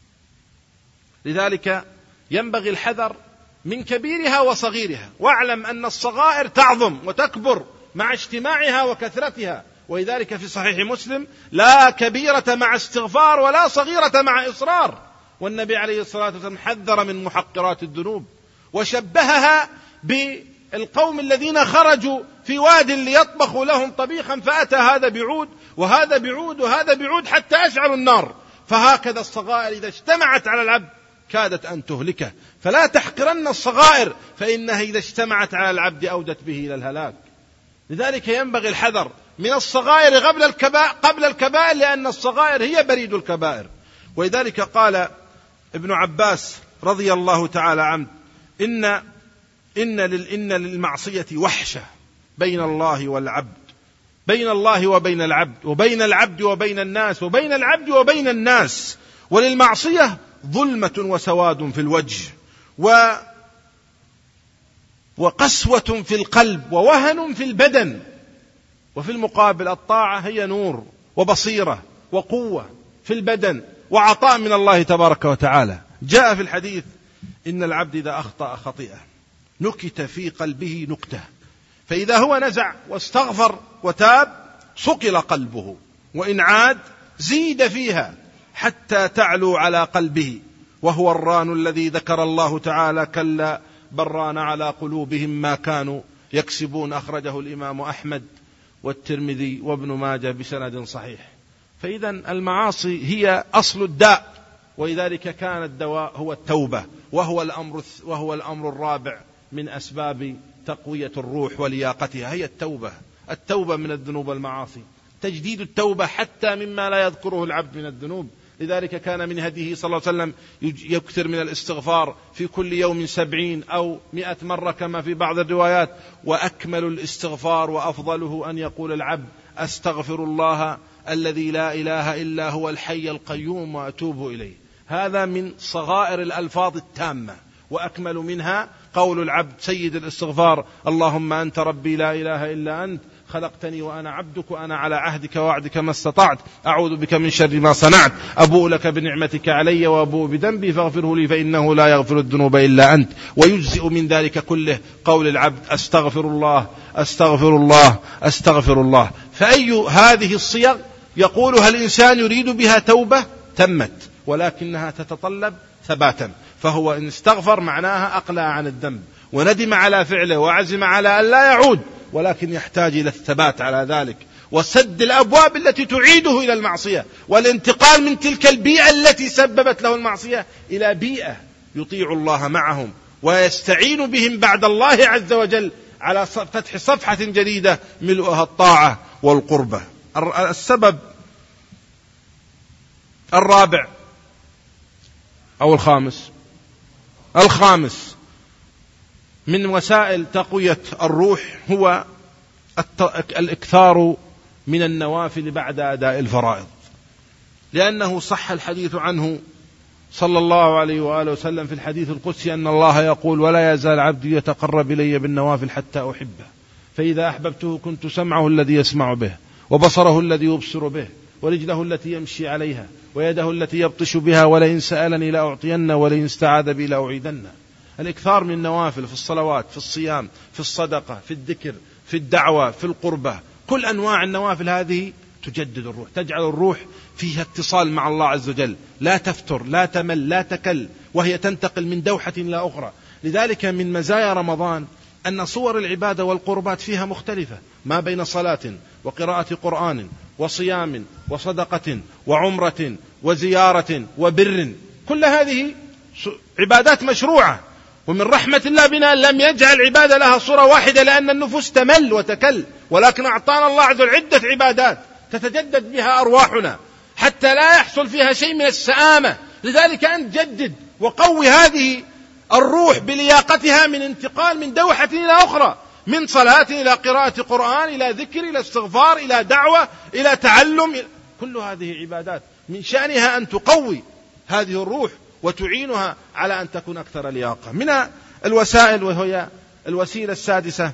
لذلك ينبغي الحذر من كبيرها وصغيرها، واعلم أن الصغائر تعظم وتكبر مع اجتماعها وكثرتها. ولذلك في صحيح مسلم: لا كبيرة مع استغفار ولا صغيرة مع إصرار. والنبي عليه الصلاة والسلام حذر من محقرات الذنوب، وشبهها بالقوم الذين خرجوا في واد ليطبخوا لهم طبيخا، فأتى هذا بعود وهذا بعود وهذا بعود حتى أشعلوا النار. فهكذا الصغائر إذا اجتمعت على العبد كادت أن تهلكه. فلا تحقرن الصغائر، فإنها إذا اجتمعت على العبد أودت به إلى الهلاك. لذلك ينبغي الحذر من الصغائر قبل الكبائر، لأن الصغائر هي بريد الكبائر. ولذلك قال ابن عباس رضي الله تعالى عنه: إن للمعصية وحشة بين الله والعبد، بين الله وبين العبد، وبين العبد وبين الناس، وبين العبد وبين الناس. وللمعصية ظلمة وسواد في الوجه وقسوة في القلب ووهن في البدن. وفي المقابل الطاعة هي نور وبصيرة وقوة في البدن وعطاء من الله تبارك وتعالى. جاء في الحديث: إن العبد إذا أخطأ خطيئة نكت في قلبه نكتة، فإذا هو نزع واستغفر وتاب صقل قلبه، وإن عاد زيد فيها حتى تعلو على قلبه، وهو الران الذي ذكر الله تعالى: كلا بل ران على قلوبهم ما كانوا يكسبون. أخرجه الإمام أحمد والترمذي وابن ماجه بسند صحيح. فإذا المعاصي هي أصل الداء، ولذلك كان الدواء هو التوبة، وهو الأمر الرابع من أسباب تقوية الروح ولياقتها، هي التوبة من الذنوب والمعاصي، تجديد التوبة حتى مما لا يذكره العبد من الذنوب. لذلك كان من هديه صلى الله عليه وسلم يكثر من الاستغفار في كل يوم 70 أو 100 مرة كما في بعض الروايات. وأكمل الاستغفار وأفضله أن يقول العبد: أستغفر الله الذي لا إله إلا هو الحي القيوم وأتوب إليه. هذا من صغائر الألفاظ التامة، وأكمل منها قول العبد سيد الاستغفار: اللهم أنت ربي لا إله إلا أنت، خلقتني وأنا عبدك، وأنا على عهدك ووعدك ما استطعت، أعوذ بك من شر ما صنعت، أبوء لك بنعمتك علي وأبوء بذنبي فاغفره لي فإنه لا يغفر الذنوب إلا أنت. ويجزئ من ذلك كله قول العبد: أستغفر الله أستغفر الله أستغفر الله. فأي هذه الصيغ يقولها الإنسان يريد بها توبة تمت، ولكنها تتطلب ثباتا. فهو إن استغفر معناها أقلع عن الذنب وندم على فعله وعزم على أن لا يعود، ولكن يحتاج إلى الثبات على ذلك، وسد الأبواب التي تعيده إلى المعصية، والانتقال من تلك البيئة التي سببت له المعصية إلى بيئة يطيع الله معهم ويستعين بهم بعد الله عز وجل على فتح صفحة جديدة ملؤها الطاعة والقربة. السبب الرابع أو الخامس من وسائل تقوية الروح هو الإكثار من النوافل بعد أداء الفرائض، لأنه صح الحديث عنه صلى الله عليه وآله وسلم في الحديث القدسي أن الله يقول: ولا يزال عبدي يتقرب إلي بالنوافل حتى أحبه، فإذا أحببته كنت سمعه الذي يسمع به، وبصره الذي يبصر به، ورجله التي يمشي عليها، ويده التي يبطش بها، ولئن سألني لأعطينه، ولئن استعاذ بي لأعيذنه. الإكثار من النوافل في الصلوات، في الصيام، في الصدقة، في الذكر، في الدعوة، في القربة، كل أنواع النوافل هذه تجدد الروح، تجعل الروح فيها اتصال مع الله عز وجل، لا تفتر، لا تمل، لا تكل، وهي تنتقل من دوحة إلى أخرى. لذلك من مزايا رمضان أن صور العبادة والقربات فيها مختلفة، ما بين صلاة وقراءة قرآن وصيام وصدقة وعمرة وزيارة وبر، كل هذه عبادات مشروعة. ومن رحمة الله بنا لم يجعل عبادة لها صورة واحدة، لأن النفوس تمل وتكل، ولكن أعطانا الله عز وجل عدة عبادات تتجدد بها أرواحنا حتى لا يحصل فيها شيء من السآمة. لذلك أنت جدد وقوي هذه الروح بلياقتها من انتقال من دوحة إلى أخرى، من صلاة إلى قراءة قرآن إلى ذكر إلى استغفار إلى دعوة إلى تعلم، كل هذه عبادات من شأنها أن تقوي هذه الروح وتعينها على أن تكون أكثر لياقة. من الوسائل، وهي الوسيلة السادسة،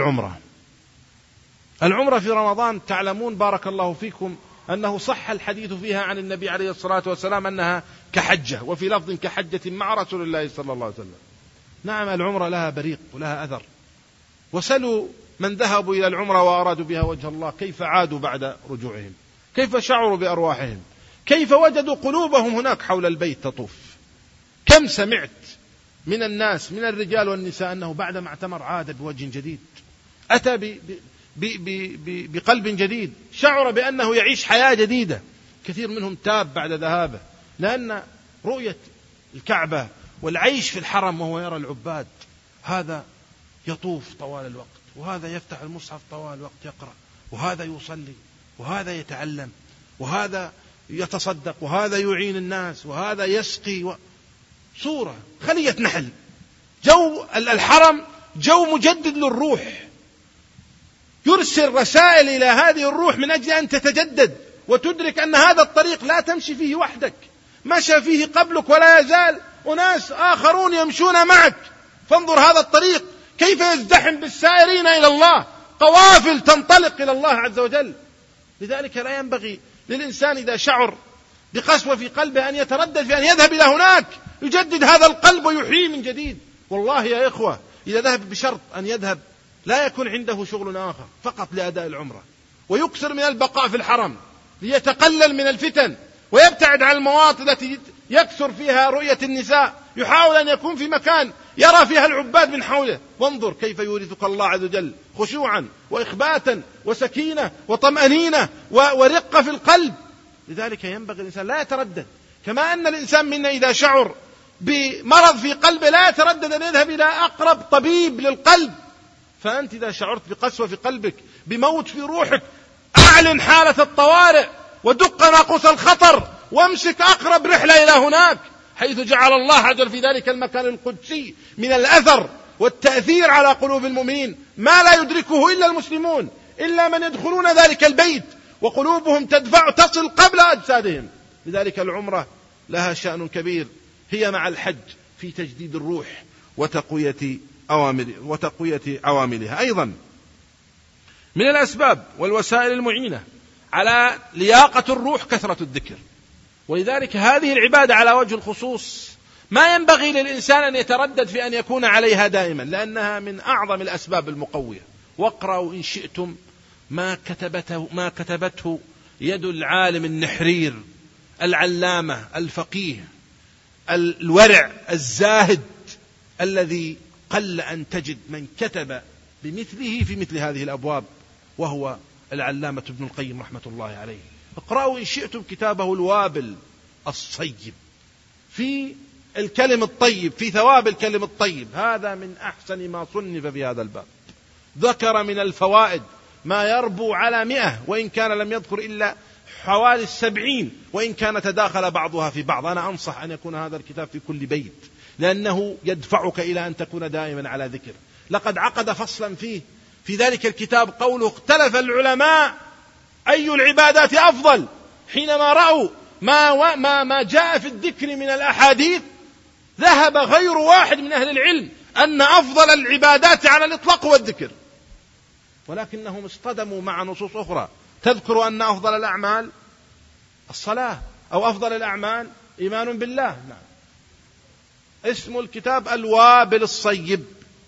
العمرة في رمضان. تعلمون بارك الله فيكم أنه صح الحديث فيها عن النبي عليه الصلاة والسلام أنها كحجة، وفي لفظ كحجة مع رسول الله صلى الله عليه وسلم. نعم، العمرة لها بريق ولها أثر، وسلوا من ذهبوا إلى العمرة وأرادوا بها وجه الله كيف عادوا بعد رجوعهم، كيف شعروا بأرواحهم، كيف وجدوا قلوبهم هناك حول البيت تطوف. كم سمعت من الناس من الرجال والنساء أنه بعدما اعتمر عاد بوجه جديد، أتى بقلب جديد، شعر بأنه يعيش حياة جديدة. كثير منهم تاب بعد ذهابه، لأن رؤية الكعبة والعيش في الحرم وهو يرى العباد، هذا يطوف طوال الوقت، وهذا يفتح المصحف طوال الوقت يقرأ، وهذا يصلي، وهذا يتعلم، وهذا يتصدق، وهذا يعين الناس، وهذا يسقي، صورة خلية نحل. جو الحرم جو مجدد للروح، يرسل رسائل إلى هذه الروح من أجل أن تتجدد وتدرك أن هذا الطريق لا تمشي فيه وحدك، مشى فيه قبلك ولا يزال أناس آخرون يمشون معك. فانظر هذا الطريق كيف يزدحم بالسائرين إلى الله، قوافل تنطلق إلى الله عز وجل. لذلك لا ينبغي للإنسان إذا شعر بقسوة في قلبه أن يتردد في أن يذهب إلى هناك، يجدد هذا القلب ويحيي من جديد. والله يا إخوة إذا ذهب بشرط أن يذهب لا يكون عنده شغل آخر فقط لأداء العمرة، ويكثر من البقاء في الحرم ليتقلل من الفتن، ويبتعد عن المواطن التي يكثر فيها رؤية النساء، يحاول أن يكون في مكان يرى فيها العباد من حوله. وانظر كيف يورثك الله عز وجل خشوعا وإخباتا وسكينة وطمأنينة ورقة في القلب. لذلك ينبغي الإنسان لا يتردد، كما أن الإنسان منا إذا شعر بمرض في قلبه لا يتردد أن يذهب إلى أقرب طبيب للقلب. فأنت إذا شعرت بقسوة في قلبك، بموت في روحك، أعلن حالة الطوارئ ودق ناقوس الخطر، وامسك أقرب رحلة إلى هناك، حيث جعل الله عز وجل في ذلك المكان القدسي من الأثر والتأثير على قلوب المؤمنين ما لا يدركه إلا المسلمون، إلا من يدخلون ذلك البيت وقلوبهم تصل قبل أجسادهم. لذلك العمرة لها شأن كبير، هي مع الحج في تجديد الروح وتقوية عواملها. أيضا من الأسباب والوسائل المعينة على لياقة الروح كثرة الذكر، ولذلك هذه العبادة على وجه الخصوص ما ينبغي للإنسان أن يتردد في أن يكون عليها دائما، لأنها من أعظم الأسباب المقوية. واقرأوا إن شئتم ما كتبته يد العالم النحرير العلامة الفقيه الورع الزاهد الذي قل أن تجد من كتب بمثله في مثل هذه الأبواب، وهو العلامة ابن القيم رحمة الله عليه. اقرأوا إن شئتم كتابه الوابل الصيب في الكلم الطيب، في ثواب الكلم الطيب، هذا من أحسن ما صنف في هذا الباب. ذكر من الفوائد ما يربو على 100، وإن كان لم يذكر إلا حوالي 70، وإن كان تداخل بعضها في بعض. أنا أنصح أن يكون هذا الكتاب في كل بيت، لأنه يدفعك إلى أن تكون دائما على ذكر. لقد عقد فصلا فيه في ذلك الكتاب قوله: اختلف العلماء أي العبادات أفضل، حينما رأوا ما جاء في الذكر من الأحاديث ذهب غير واحد من أهل العلم أن أفضل العبادات على الإطلاق هو الذكر، ولكنهم اصطدموا مع نصوص أخرى تذكر أن أفضل الأعمال الصلاة، أو أفضل الأعمال إيمان بالله. نعم. اسم الكتاب الوابل الصيب،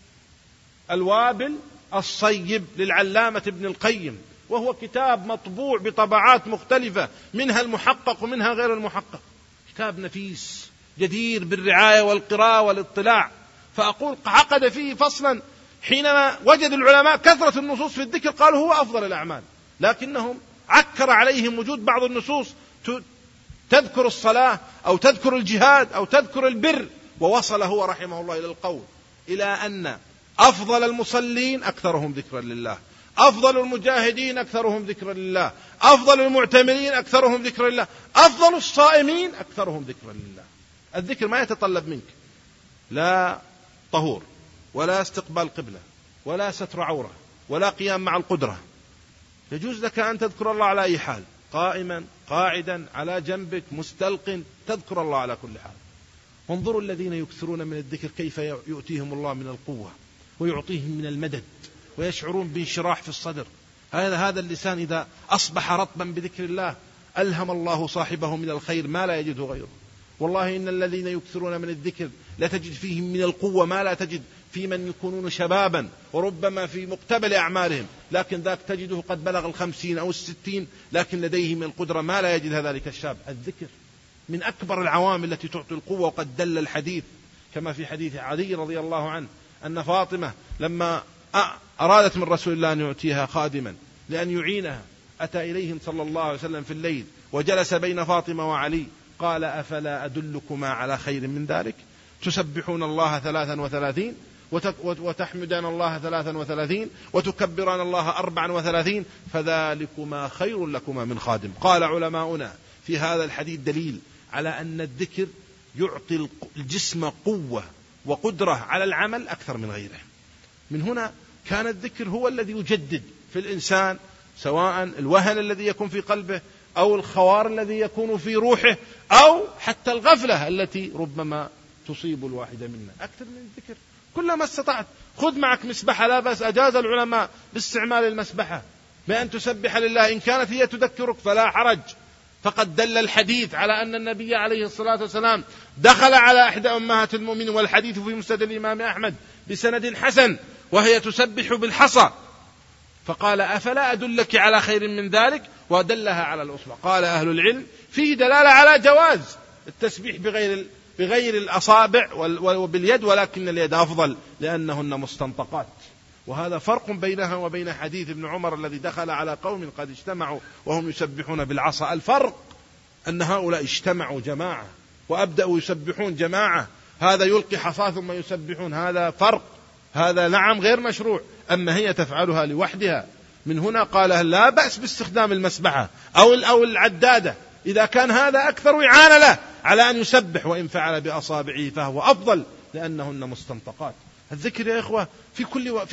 الوابل الصيب للعلامة ابن القيم، وهو كتاب مطبوع بطبعات مختلفة، منها المحقق ومنها غير المحقق. كتاب نفيس جدير بالرعاية والقراءة والاطلاع. فأقول عقد فيه فصلا حينما وجد العلماء كثرة النصوص في الذكر قالوا هو أفضل الأعمال، لكنهم عكر عليهم وجود بعض النصوص تذكر الصلاة أو تذكر الجهاد أو تذكر البر، ووصل هو رحمه الله إلى القول إلى أن أفضل المصلين أكثرهم ذكرا لله، أفضل المجاهدين أكثرهم ذكرا لله، أفضل المعتمرين أكثرهم ذكرا لله، أفضل الصائمين أكثرهم ذكرا لله. الذكر ما يتطلب منك لا طهور ولا استقبال قبلة ولا ستر عورة ولا قيام مع القدرة. يجوز لك أن تذكر الله على أي حال، قائما قاعدا على جنبك مستلق، تذكر الله على كل حال. وانظروا الذين يكثرون من الذكر كيف يؤتيهم الله من القوة ويعطيهم من المدد، ويشعرون بانشراح في الصدر. هذا اللسان إذا أصبح رطبا بذكر الله ألهم الله صاحبه من الخير ما لا يجده غيره. والله إن الذين يكثرون من الذكر لا تجد فيهم من القوة ما لا تجد في من يكونون شبابا وربما في مقتبل أعمارهم، لكن ذاك تجده قد بلغ 50 أو 60، لكن لديه من القدرة ما لا يجد ذلك الشاب. الذكر من أكبر العوامل التي تعطي القوة، وقد دل الحديث كما في حديث علي رضي الله عنه أن فاطمة لما أرادت من رسول الله أن يعطيها خادما لأن يعينها أتى إليهم صلى الله عليه وسلم في الليل وجلس بين فاطمة وعلي، قال: أفلا أدلكما على خير من ذلك؟ تسبحون الله 33 وتحمدان الله 33 وتكبران الله 34، فذلكما خير لكما من خادم. قال علماؤنا في هذا الحديث دليل على أن الذكر يعطي الجسم قوة وقدرة على العمل أكثر من غيره. من هنا كان الذكر هو الذي يجدد في الإنسان سواء الوهن الذي يكون في قلبه أو الخوار الذي يكون في روحه أو حتى الغفلة التي ربما تصيب الواحد منا. أكثر من الذكر كلما استطعت. خذ معك مسبحة لا بأس، أجاز العلماء باستعمال المسبحة بأن تسبح لله، إن كانت هي تذكرك فلا حرج. فقد دل الحديث على أن النبي عليه الصلاة والسلام دخل على إحدى أمهات المؤمنين، والحديث في مسند الإمام أحمد بسند حسن، وهي تسبح بالحصى، فقال: أفلا أدلك على خير من ذلك؟ ودلها على الأصبع. قال أهل العلم فيه دلالة على جواز التسبيح بغير الأصابع وباليد، ولكن اليد أفضل لأنهن مستنطقات. وهذا فرق بينها وبين حديث ابن عمر الذي دخل على قوم قد اجتمعوا وهم يسبحون بالعصا. الفرق أن هؤلاء اجتمعوا جماعة وأبدأوا يسبحون جماعة، هذا يلقي حصاة ثم يسبحون، هذا فرق، هذا نعم غير مشروع. أما هي تفعلها لوحدها. من هنا قال لا بأس باستخدام المسبحة أو العدادة إذا كان هذا أكثر إعانة له على أن يسبح، وإن فعل بأصابعه فهو أفضل لأنهن مستنطقات. الذكر يا إخوة في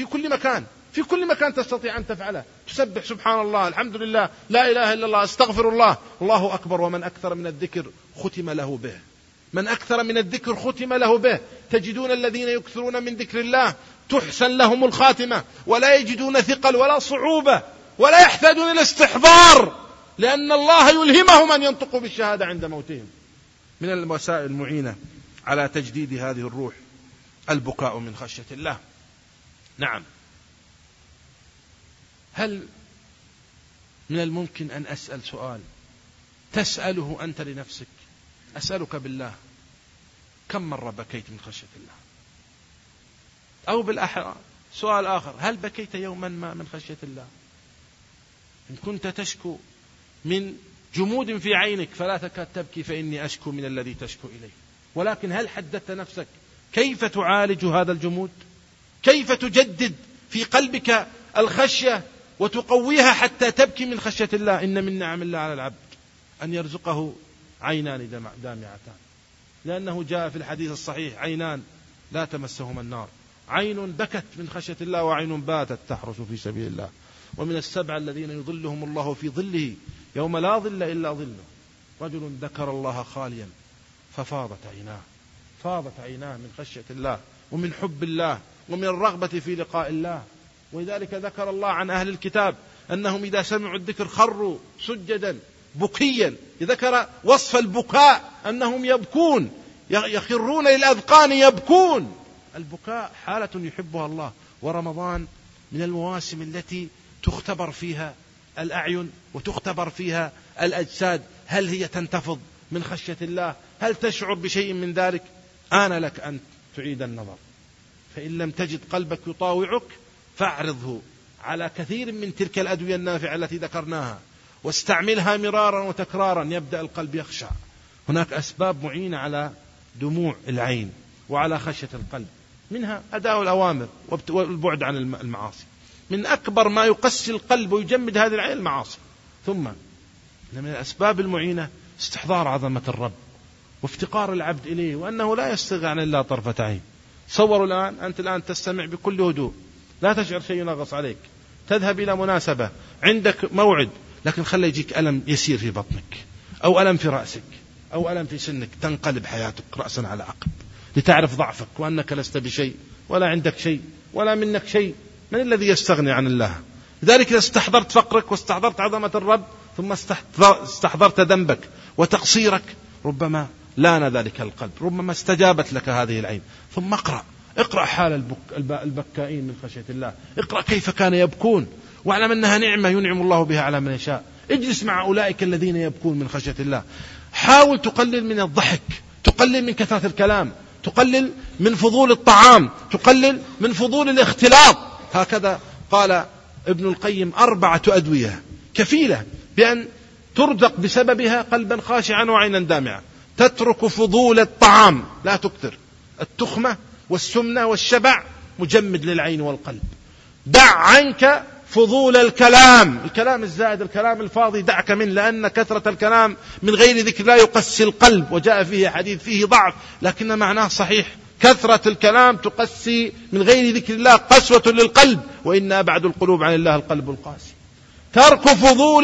كل مكان تستطيع أن تفعله. تسبح سبحان الله، الحمد لله، لا إله إلا الله، استغفر الله، الله أكبر. ومن أكثر من الذكر ختم له به، من أكثر من الذكر ختم له به. تجدون الذين يكثرون من ذكر الله تحسن لهم الخاتمة، ولا يجدون ثقل ولا صعوبة ولا يحتاجون إلى استحضار، لأن الله يلهمهم أن ينطقوا بالشهادة عند موتهم. من الوسائل المعينة على تجديد هذه الروح البكاء من خشية الله. نعم. هل من الممكن أن أسأل سؤال تسأله أنت لنفسك؟ أسألك بالله، كم مرة بكيت من خشية الله؟ أو بالأحرى سؤال آخر، هل بكيت يوما ما من خشية الله؟ إن كنت تشكو من جمود في عينك فلا تكاد تبكي، فإني أشكو من الذي تشكو إليه. ولكن هل حددت نفسك كيف تعالج هذا الجمود؟ كيف تجدد في قلبك الخشية وتقويها حتى تبكي من خشية الله. إن من نعم الله على العبد أن يرزقه عينان دامعتان، لأنه جاء في الحديث الصحيح: عينان لا تمسهما النار، عين بكت من خشية الله وعين باتت تحرس في سبيل الله. ومن السبع الذين يظلهم الله في ظله يوم لا ظل إلا ظله: رجل ذكر الله خاليا ففاضت عيناه من خشية الله ومن حب الله ومن الرغبة في لقاء الله. ولذلك ذكر الله عن أهل الكتاب أنهم إذا سمعوا الذكر خروا سجدا بكيا. ذكر وصف البكاء أنهم يبكون، يخرون للأذقان يبكون. البكاء حالة يحبها الله. ورمضان من المواسم التي تختبر فيها الأعين وتختبر فيها الأجساد، هل هي تنتفض من خشية الله؟ هل تشعر بشيء من ذلك؟ آن لك أن تعيد النظر، فإن لم تجد قلبك يطاوعك فاعرضه على كثير من تلك الأدوية النافعة التي ذكرناها، واستعملها مرارا وتكرارا، يبدأ القلب يخشع. هناك أسباب معينة على دموع العين وعلى خشية القلب، منها أداء الأوامر والبعد عن المعاصي. من أكبر ما يقسي القلب ويجمد هذه العين المعاصي. ثم من الأسباب المعينة استحضار عظمة الرب وافتقار العبد إليه، وأنه لا يستغني عن الله طرفة عين. تصوروا أنت الآن تستمع بكل هدوء، لا تشعر شيء ينغص عليك، تذهب إلى مناسبة، عندك موعد، لكن خلي يجيك ألم يسير في بطنك أو ألم في رأسك أو ألم في سنك، تنقلب حياتك رأسا على عقب لتعرف ضعفك وأنك لست بشيء ولا عندك شيء ولا منك شيء. من الذي يستغني عن الله؟ لذلك إذا استحضرت فقرك واستحضرت عظمة الرب ثم استحضرت ذنبك وتقصيرك، ربما لان ذلك القلب، ربما استجابت لك هذه العين. ثم اقرأ حال البكائين من خشية الله، اقرأ كيف كان يبكون، واعلم أنها نعمة ينعم الله بها على من يشاء. اجلس مع أولئك الذين يبكون من خشية الله. حاول تقلل من الضحك، تقلل من كثرة الكلام، تقلل من فضول الطعام، تقلل من فضول الاختلاط. هكذا قال ابن القيم: 4 أدوية كفيلة بأن ترزق بسببها قلبا خاشعا وعينا دامعة. تترك فضول الطعام، لا تكثر التخمة والسمنة والشبع، مجمد للعين والقلب. دع عنك فضول الكلام الزائد، الكلام الفاضي دعك منه، لأن كثرة الكلام من غير ذكر لا يقسي القلب. وجاء فيه حديث فيه ضعف لكن معناه صحيح: كثرة الكلام تقسي من غير ذكر الله قسوة للقلب، وإن أبعد القلوب عن الله القلب القاسي. ترك فضول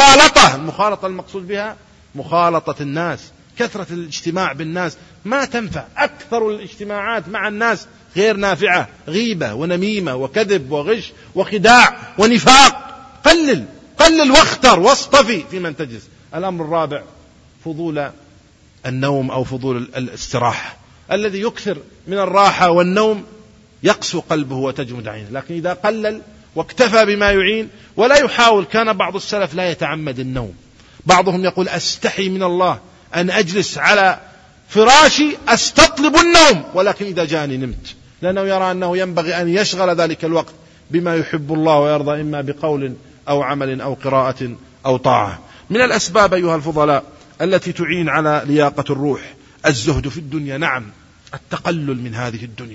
المخالطة المقصود بها مخالطة الناس، كثرة الاجتماع بالناس ما تنفع. أكثر الاجتماعات مع الناس غير نافعة، غيبة ونميمة وكذب وغش وخداع ونفاق. قلل واختر واصطفي في من تجلس. الأمر الرابع: فضول النوم أو فضول الاستراحة. الذي يكثر من الراحة والنوم يقسو قلبه وتجمد عينه، لكن إذا قلل واكتفى بما يعين ولا يحاول. كان بعض السلف لا يتعمد النوم، بعضهم يقول: أستحي من الله أن أجلس على فراشي أستطلب النوم، ولكن إذا جاني نمت، لأنه يرى أنه ينبغي أن يشغل ذلك الوقت بما يحب الله ويرضى، إما بقول أو عمل أو قراءة أو طاعة. من الأسباب أيها الفضلاء التي تعين على لياقة الروح الزهد في الدنيا، نعم، التقلل من هذه الدنيا،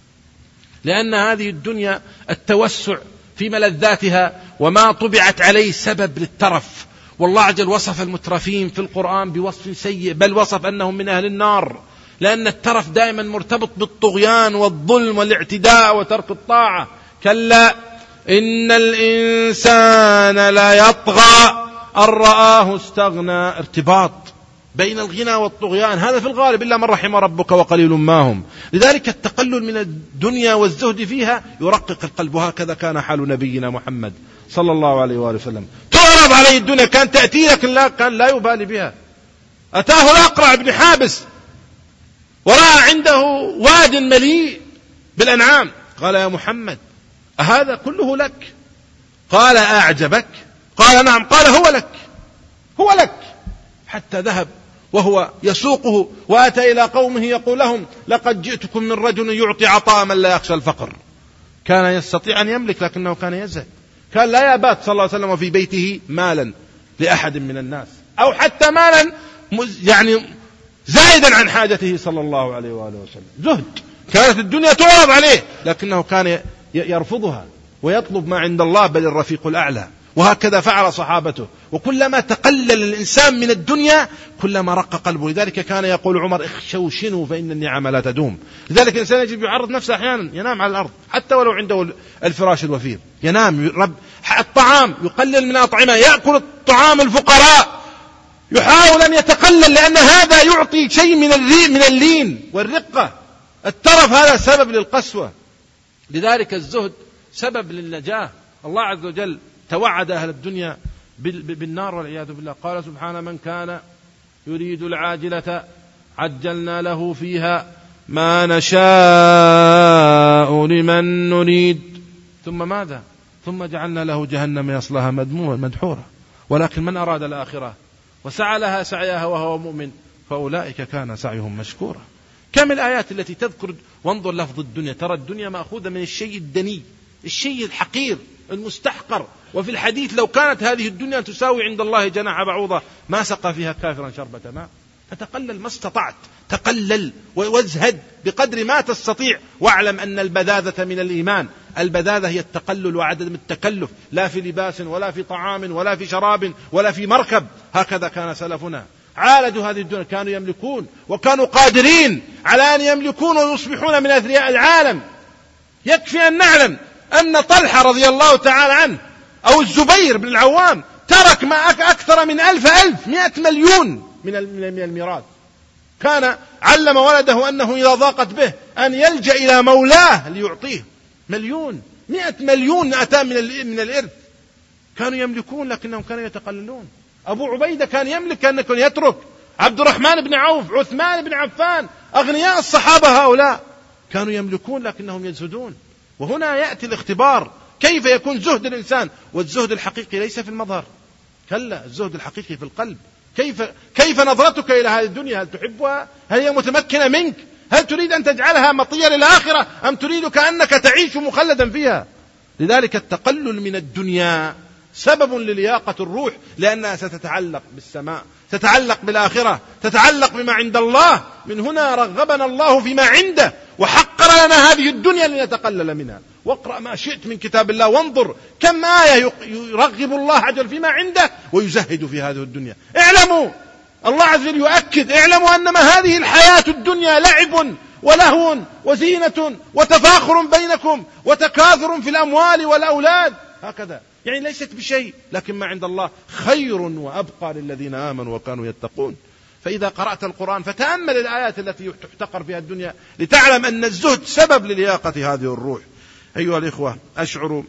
لأن هذه الدنيا التوسع في ملذاتها وما طبعت عليه سبب للترف. والله عز وجل وصف المترفين في القرآن بوصف سيء، بل وصف أنهم من أهل النار، لأن الترف دائما مرتبط بالطغيان والظلم والاعتداء وترك الطاعة. كلا إن الإنسان لا يطغى أن رآه استغنى. ارتباط بين الغنى والطغيان، هذا في الغالب إلا من رحم ربك وقليل ما هم. لذلك التقلل من الدنيا والزهد فيها يرقق القلب. وهكذا كان حال نبينا محمد صلى الله عليه وآله وسلم. تعرض عليه الدنيا كان تأتي لكن كان لا يبالي بها. أتاه الأقرع بن حابس ورأى عنده واد مليء بالأنعام، قال: يا محمد أهذا كله لك؟ قال: أعجبك؟ قال: نعم. قال: هو لك. حتى ذهب وهو يسوقه وأتى إلى قومه يقول لهم: لقد جئتكم من رجل يعطي عطاء من لا يخشى الفقر. كان يستطيع أن يملك لكنه كان يزهد. كان لا يبات صلى الله عليه وسلم في بيته مالا لأحد من الناس، أو حتى مالا يعني زائدا عن حاجته صلى الله عليه وآله وسلم. زهد. كانت الدنيا تعرض عليه لكنه كان يرفضها ويطلب ما عند الله، بل الرفيق الأعلى. وهكذا فعل صحابته. وكلما تقلل الإنسان من الدنيا كلما رق قلبه. لذلك كان يقول عمر: اخشوشنوا فإن النعم لا تدوم. لذلك الإنسان يجب يعرض نفسه أحيانا ينام على الأرض حتى ولو عنده الفراش الوفير، ينام. الطعام يقلل من أطعمة، يأكل الطعام الفقراء، يحاول أن يتقلل، لأن هذا يعطي شيء من اللين والرقة. الترف هذا سبب للقسوة. لذلك الزهد سبب للنجاة. الله عز وجل توعد أهل الدنيا بالنار والعياذ بالله. قال سبحانه: من كان يريد العاجلة عجلنا له فيها ما نشاء لمن نريد ثم ماذا؟ ثم جعلنا له جهنم يصلها مذموما مدحورا. ولكن من أراد الآخرة وسعى لها سعيها وهو مؤمن فأولئك كان سعيهم مشكورا. كم الآيات التي تذكر. وانظر لفظ الدنيا، ترى الدنيا مأخوذة من الشيء الدني، الشيء الحقير المستحقر. وفي الحديث: لو كانت هذه الدنيا تساوي عند الله جناح بعوضة ما سقى فيها كافرا شربة ماء. فتقلل ما استطعت، تقلل وازهد بقدر ما تستطيع. واعلم أن البذاذة من الإيمان. البذاذة هي التقلل وعدم التكلف، لا في لباس ولا في طعام ولا في شراب ولا في مركب. هكذا كان سلفنا، عالجوا هذه الدنيا، كانوا يملكون وكانوا قادرين على أن يملكون ويصبحون من أثرياء العالم. يكفي أن نعلم أن طلحة رضي الله تعالى عنه أو الزبير بن العوام ترك ما أكثر من 100 مليون من الميراث. كان علم ولده أنه إذا ضاقت به أن يلجأ إلى مولاه ليعطيه. 100 مليون أتى من الإرث. كانوا يملكون لكنهم كانوا يتقللون. أبو عبيدة كان يملك كان يترك. عبد الرحمن بن عوف، عثمان بن عفان، أغنياء الصحابة هؤلاء كانوا يملكون لكنهم يزهدون. وهنا يأتي الاختبار، كيف يكون زهد الإنسان. والزهد الحقيقي ليس في المظهر، كلا، الزهد الحقيقي في القلب. كيف نظرتك إلى هذه الدنيا؟ هل تحبها؟ هل هي متمكنة منك؟ هل تريد أن تجعلها مطية للآخرة أم تريد كأنك تعيش مخلدا فيها؟ لذلك التقلل من الدنيا سبب للياقة الروح، لأنها ستتعلق بالسماء، تتعلق بالآخرة، تتعلق بما عند الله. من هنا رغبنا الله فيما عنده وحقر لنا هذه الدنيا لنتقلل منها. واقرأ ما شئت من كتاب الله وانظر كم آية يرغب الله عز وجل فيما عنده ويزهد في هذه الدنيا. اعلموا، الله عز وجل يؤكد: اعلموا أنما هذه الحياة الدنيا لعب ولهو وزينة وتفاخر بينكم وتكاثر في الأموال والأولاد. هكذا يعني ليست بشيء، لكن ما عند الله خير وأبقى للذين آمنوا وكانوا يتقون. فإذا قرأت القرآن فتأمل الآيات التي تحتقر فيها الدنيا لتعلم أن الزهد سبب للياقة هذه الروح. أيها الإخوة، أشعر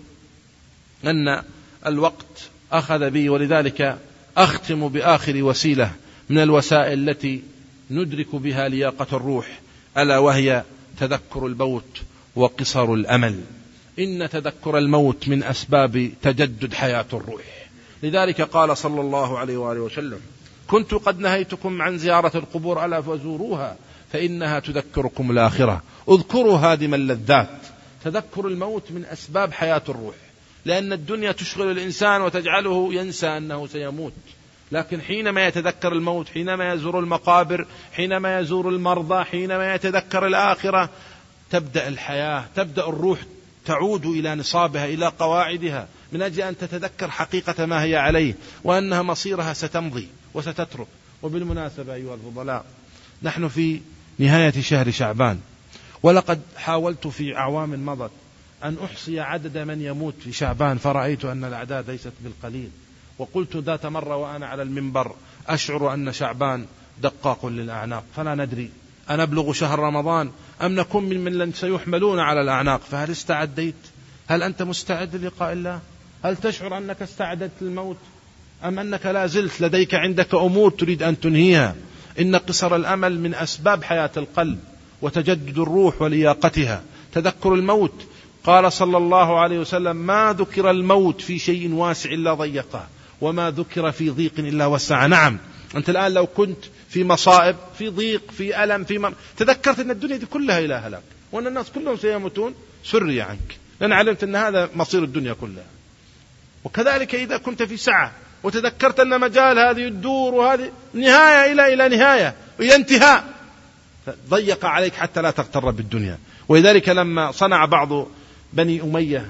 أن الوقت أخذ بي، ولذلك أختم بآخر وسيلة من الوسائل التي ندرك بها لياقة الروح، ألا وهي تذكر الموت وقصر الأمل. إن تذكر الموت من أسباب تجدد حياة الروح. لذلك قال صلى الله عليه وآله وسلم: كنت قد نهيتكم عن زيارة القبور ألا فزوروها فإنها تذكركم الآخرة. اذكروا هادم اللذات. تذكر الموت من أسباب حياة الروح، لأن الدنيا تشغل الإنسان وتجعله ينسى أنه سيموت. لكن حينما يتذكر الموت، حينما يزور المقابر، حينما يزور المرضى، حينما يتذكر الآخرة، تبدأ الحياة، تبدأ الروح تعود إلى نصابها، إلى قواعدها، من أجل أن تتذكر حقيقة ما هي عليه، وأنها مصيرها ستمضي وستترك. وبالمناسبة أيها الفضلاء، نحن في نهاية شهر شعبان، ولقد حاولت في أعوام مضت أن أحصي عدد من يموت في شعبان، فرأيت أن الأعداد ليست بالقليل. وقلت ذات مرة وأنا على المنبر: أشعر أن شعبان دقاق للأعناق، فلا ندري أنبلغ شهر رمضان أم نكون من سيحملون على الأعناق. فهل استعديت؟ هل أنت مستعد للقاء الله؟ هل تشعر أنك استعدت للموت أم أنك لا زلت لديك عندك أمور تريد أن تنهيها؟ إن قصر الأمل من أسباب حياة القلب وتجدد الروح ولياقتها. تذكر الموت، قال صلى الله عليه وسلم: ما ذكر الموت في شيء واسع إلا ضيقه، وما ذكر في ضيق إلا وسع. نعم، أنت الآن لو كنت في مصائب، في ضيق، في ألم، تذكرت أن الدنيا دي كلها إلى هلاك وأن الناس كلهم سيموتون، سري عنك، لأن علمت أن هذا مصير الدنيا كلها. وكذلك إذا كنت في سعة وتذكرت أن مجال هذه الدور وهذه نهاية إلى نهاية وإلى انتهاء، ضيق عليك حتى لا تغتر بالدنيا. ولذلك لما صنع بعض بني أمية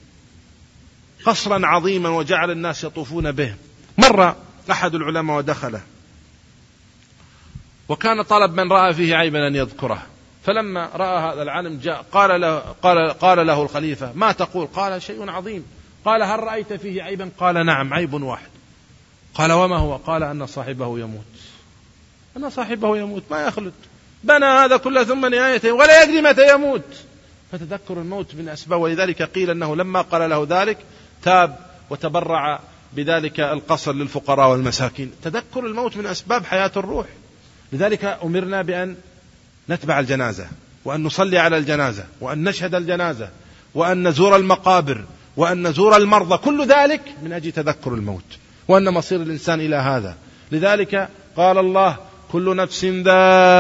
قصرا عظيما وجعل الناس يطوفون به. مر أحد العلماء ودخله، وكان طلب من رأى فيه عيبا أن يذكره، فلما رأى هذا العالم جاء قال له الخليفة: ما تقول؟ قال: شيء عظيم. قال: هل رأيت فيه عيبا؟ قال: نعم، عيب واحد. قال: وما هو؟ قال: أن صاحبه يموت. أن صاحبه يموت، ما يخلد، بنى هذا كله ثم نهايته ولا يدري متى يموت. فتذكر الموت من أسباب، ولذلك قيل أنه لما قال له ذلك تاب وتبرع بذلك القصر للفقراء والمساكين. تذكر الموت من أسباب حياة الروح. لذلك أمرنا بأن نتبع الجنازة، وأن نصلي على الجنازة، وأن نشهد الجنازة، وأن نزور المقابر، وأن نزور المرضى، كل ذلك من أجل تذكر الموت، وأن مصير الإنسان إلى هذا. لذلك قال الله: كل نفس ذائقة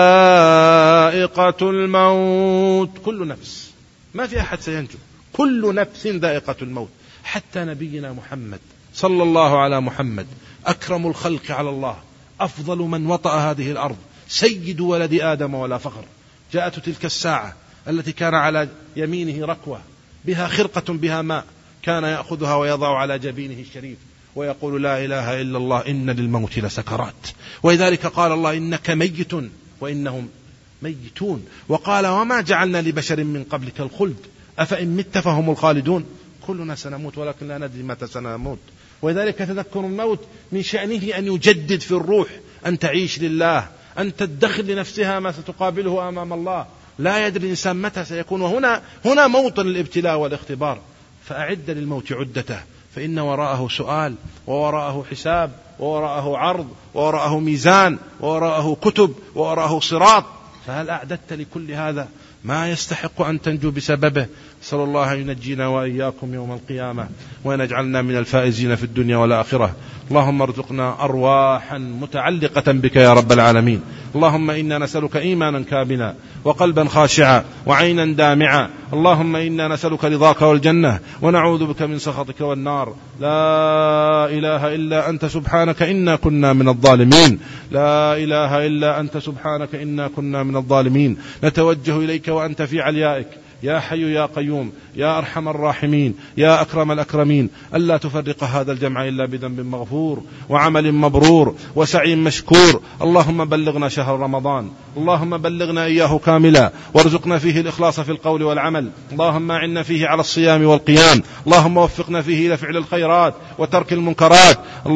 الموت. كل نفس، ما في أحد سينجو، كل نفس ذائقة الموت. حتى نبينا محمد صلى الله على محمد، أكرم الخلق على الله، أفضل من وطأ هذه الأرض، سيد ولد آدم ولا فخر. جاءت تلك الساعة التي كان على يمينه ركوة بها خرقة بها ماء، كان يأخذها ويضع على جبينه الشريف ويقول: لا إله إلا الله، إن للموت لسكرات. ولذلك قال الله: إنك ميت وإنهم ميتون. وقال: وما جعلنا لبشر من قبلك الخلد أفإن مت فهم الخالدون. كلنا سنموت ولكن لا ندري متى سنموت. ولذلك تذكر الموت من شأنه أن يجدد في الروح، أن تعيش لله، أن تدخر لنفسها ما ستقابله أمام الله. لا يدري الإنسان متى سيكون، وهنا موطن الابتلاء والاختبار. فأعد للموت عدته، فإن وراءه سؤال، ووراءه حساب، ووراءه عرض، ووراءه ميزان، ووراءه كتب، ووراءه صراط. فهل أعددت لكل هذا ما يستحق أن تنجو بسببه؟ صلى الله أن ينجينا وإياكم يوم القيامة، وأن يجعلنا من الفائزين في الدنيا والآخرة. اللهم ارزقنا أرواحا متعلقة بك يا رب العالمين. اللهم إنا نسألك إيمانا كاملا، وقلبا خاشعا، وعينا دامعا. اللهم إنا نسألك رضاك والجنة، ونعوذ بك من سخطك والنار. لا إله إلا أنت سبحانك إنا كنا من الظالمين. لا إله إلا أنت سبحانك إنا كنا من الظالمين. نتوجه إليك وأنت في عليائك، يا حي يا قيوم، يا أرحم الراحمين، يا أكرم الأكرمين، ألا تفرق هذا الجمع إلا بذنب مغفور، وعمل مبرور، وسعي مشكور. اللهم بلغنا شهر رمضان، اللهم بلغنا إياه كاملا، وارزقنا فيه الإخلاص في القول والعمل. اللهم أعنا فيه على الصيام والقيام. اللهم وفقنا فيه إلى فعل الخيرات وترك المنكرات.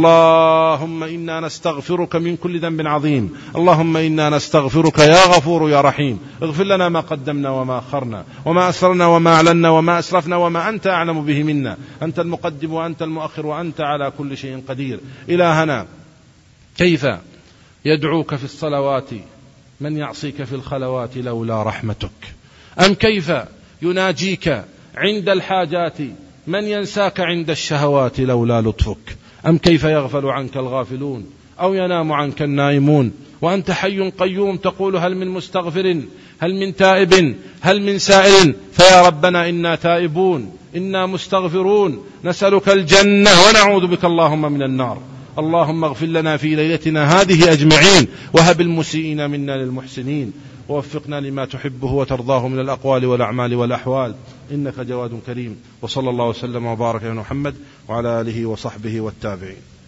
اللهم إنا نستغفرك من كل ذنب عظيم. اللهم إنا نستغفرك يا غفور يا رحيم. اغفر لنا ما قدمنا وما أخرنا، وما أسررنا وما أعلنا وما أسرفنا وما أنت أعلم به منا. أنت المقدم وأنت المؤخر وأنت على كل شيء قدير. إلهنا، كيف يدعوك في الصلوات من يعصيك في الخلوات لولا رحمتك؟ أم كيف يناجيك عند الحاجات من ينساك عند الشهوات لولا لطفك؟ أم كيف يغفل عنك الغافلون أو ينام عنك النائمون وأنت حي قيوم تقول: هل من مستغفر، هل من تائب، هل من سائل؟ فيا ربنا إنا تائبون، إنا مستغفرون، نسألك الجنة ونعوذ بك اللهم من النار. اللهم اغفر لنا في ليلتنا هذه أجمعين، وهب المسيئين منا للمحسنين، ووفقنا لما تحبه وترضاه من الأقوال والأعمال والأحوال، إنك جواد كريم. وصلى الله وسلم وبارك على محمد وعلى آله وصحبه والتابعين.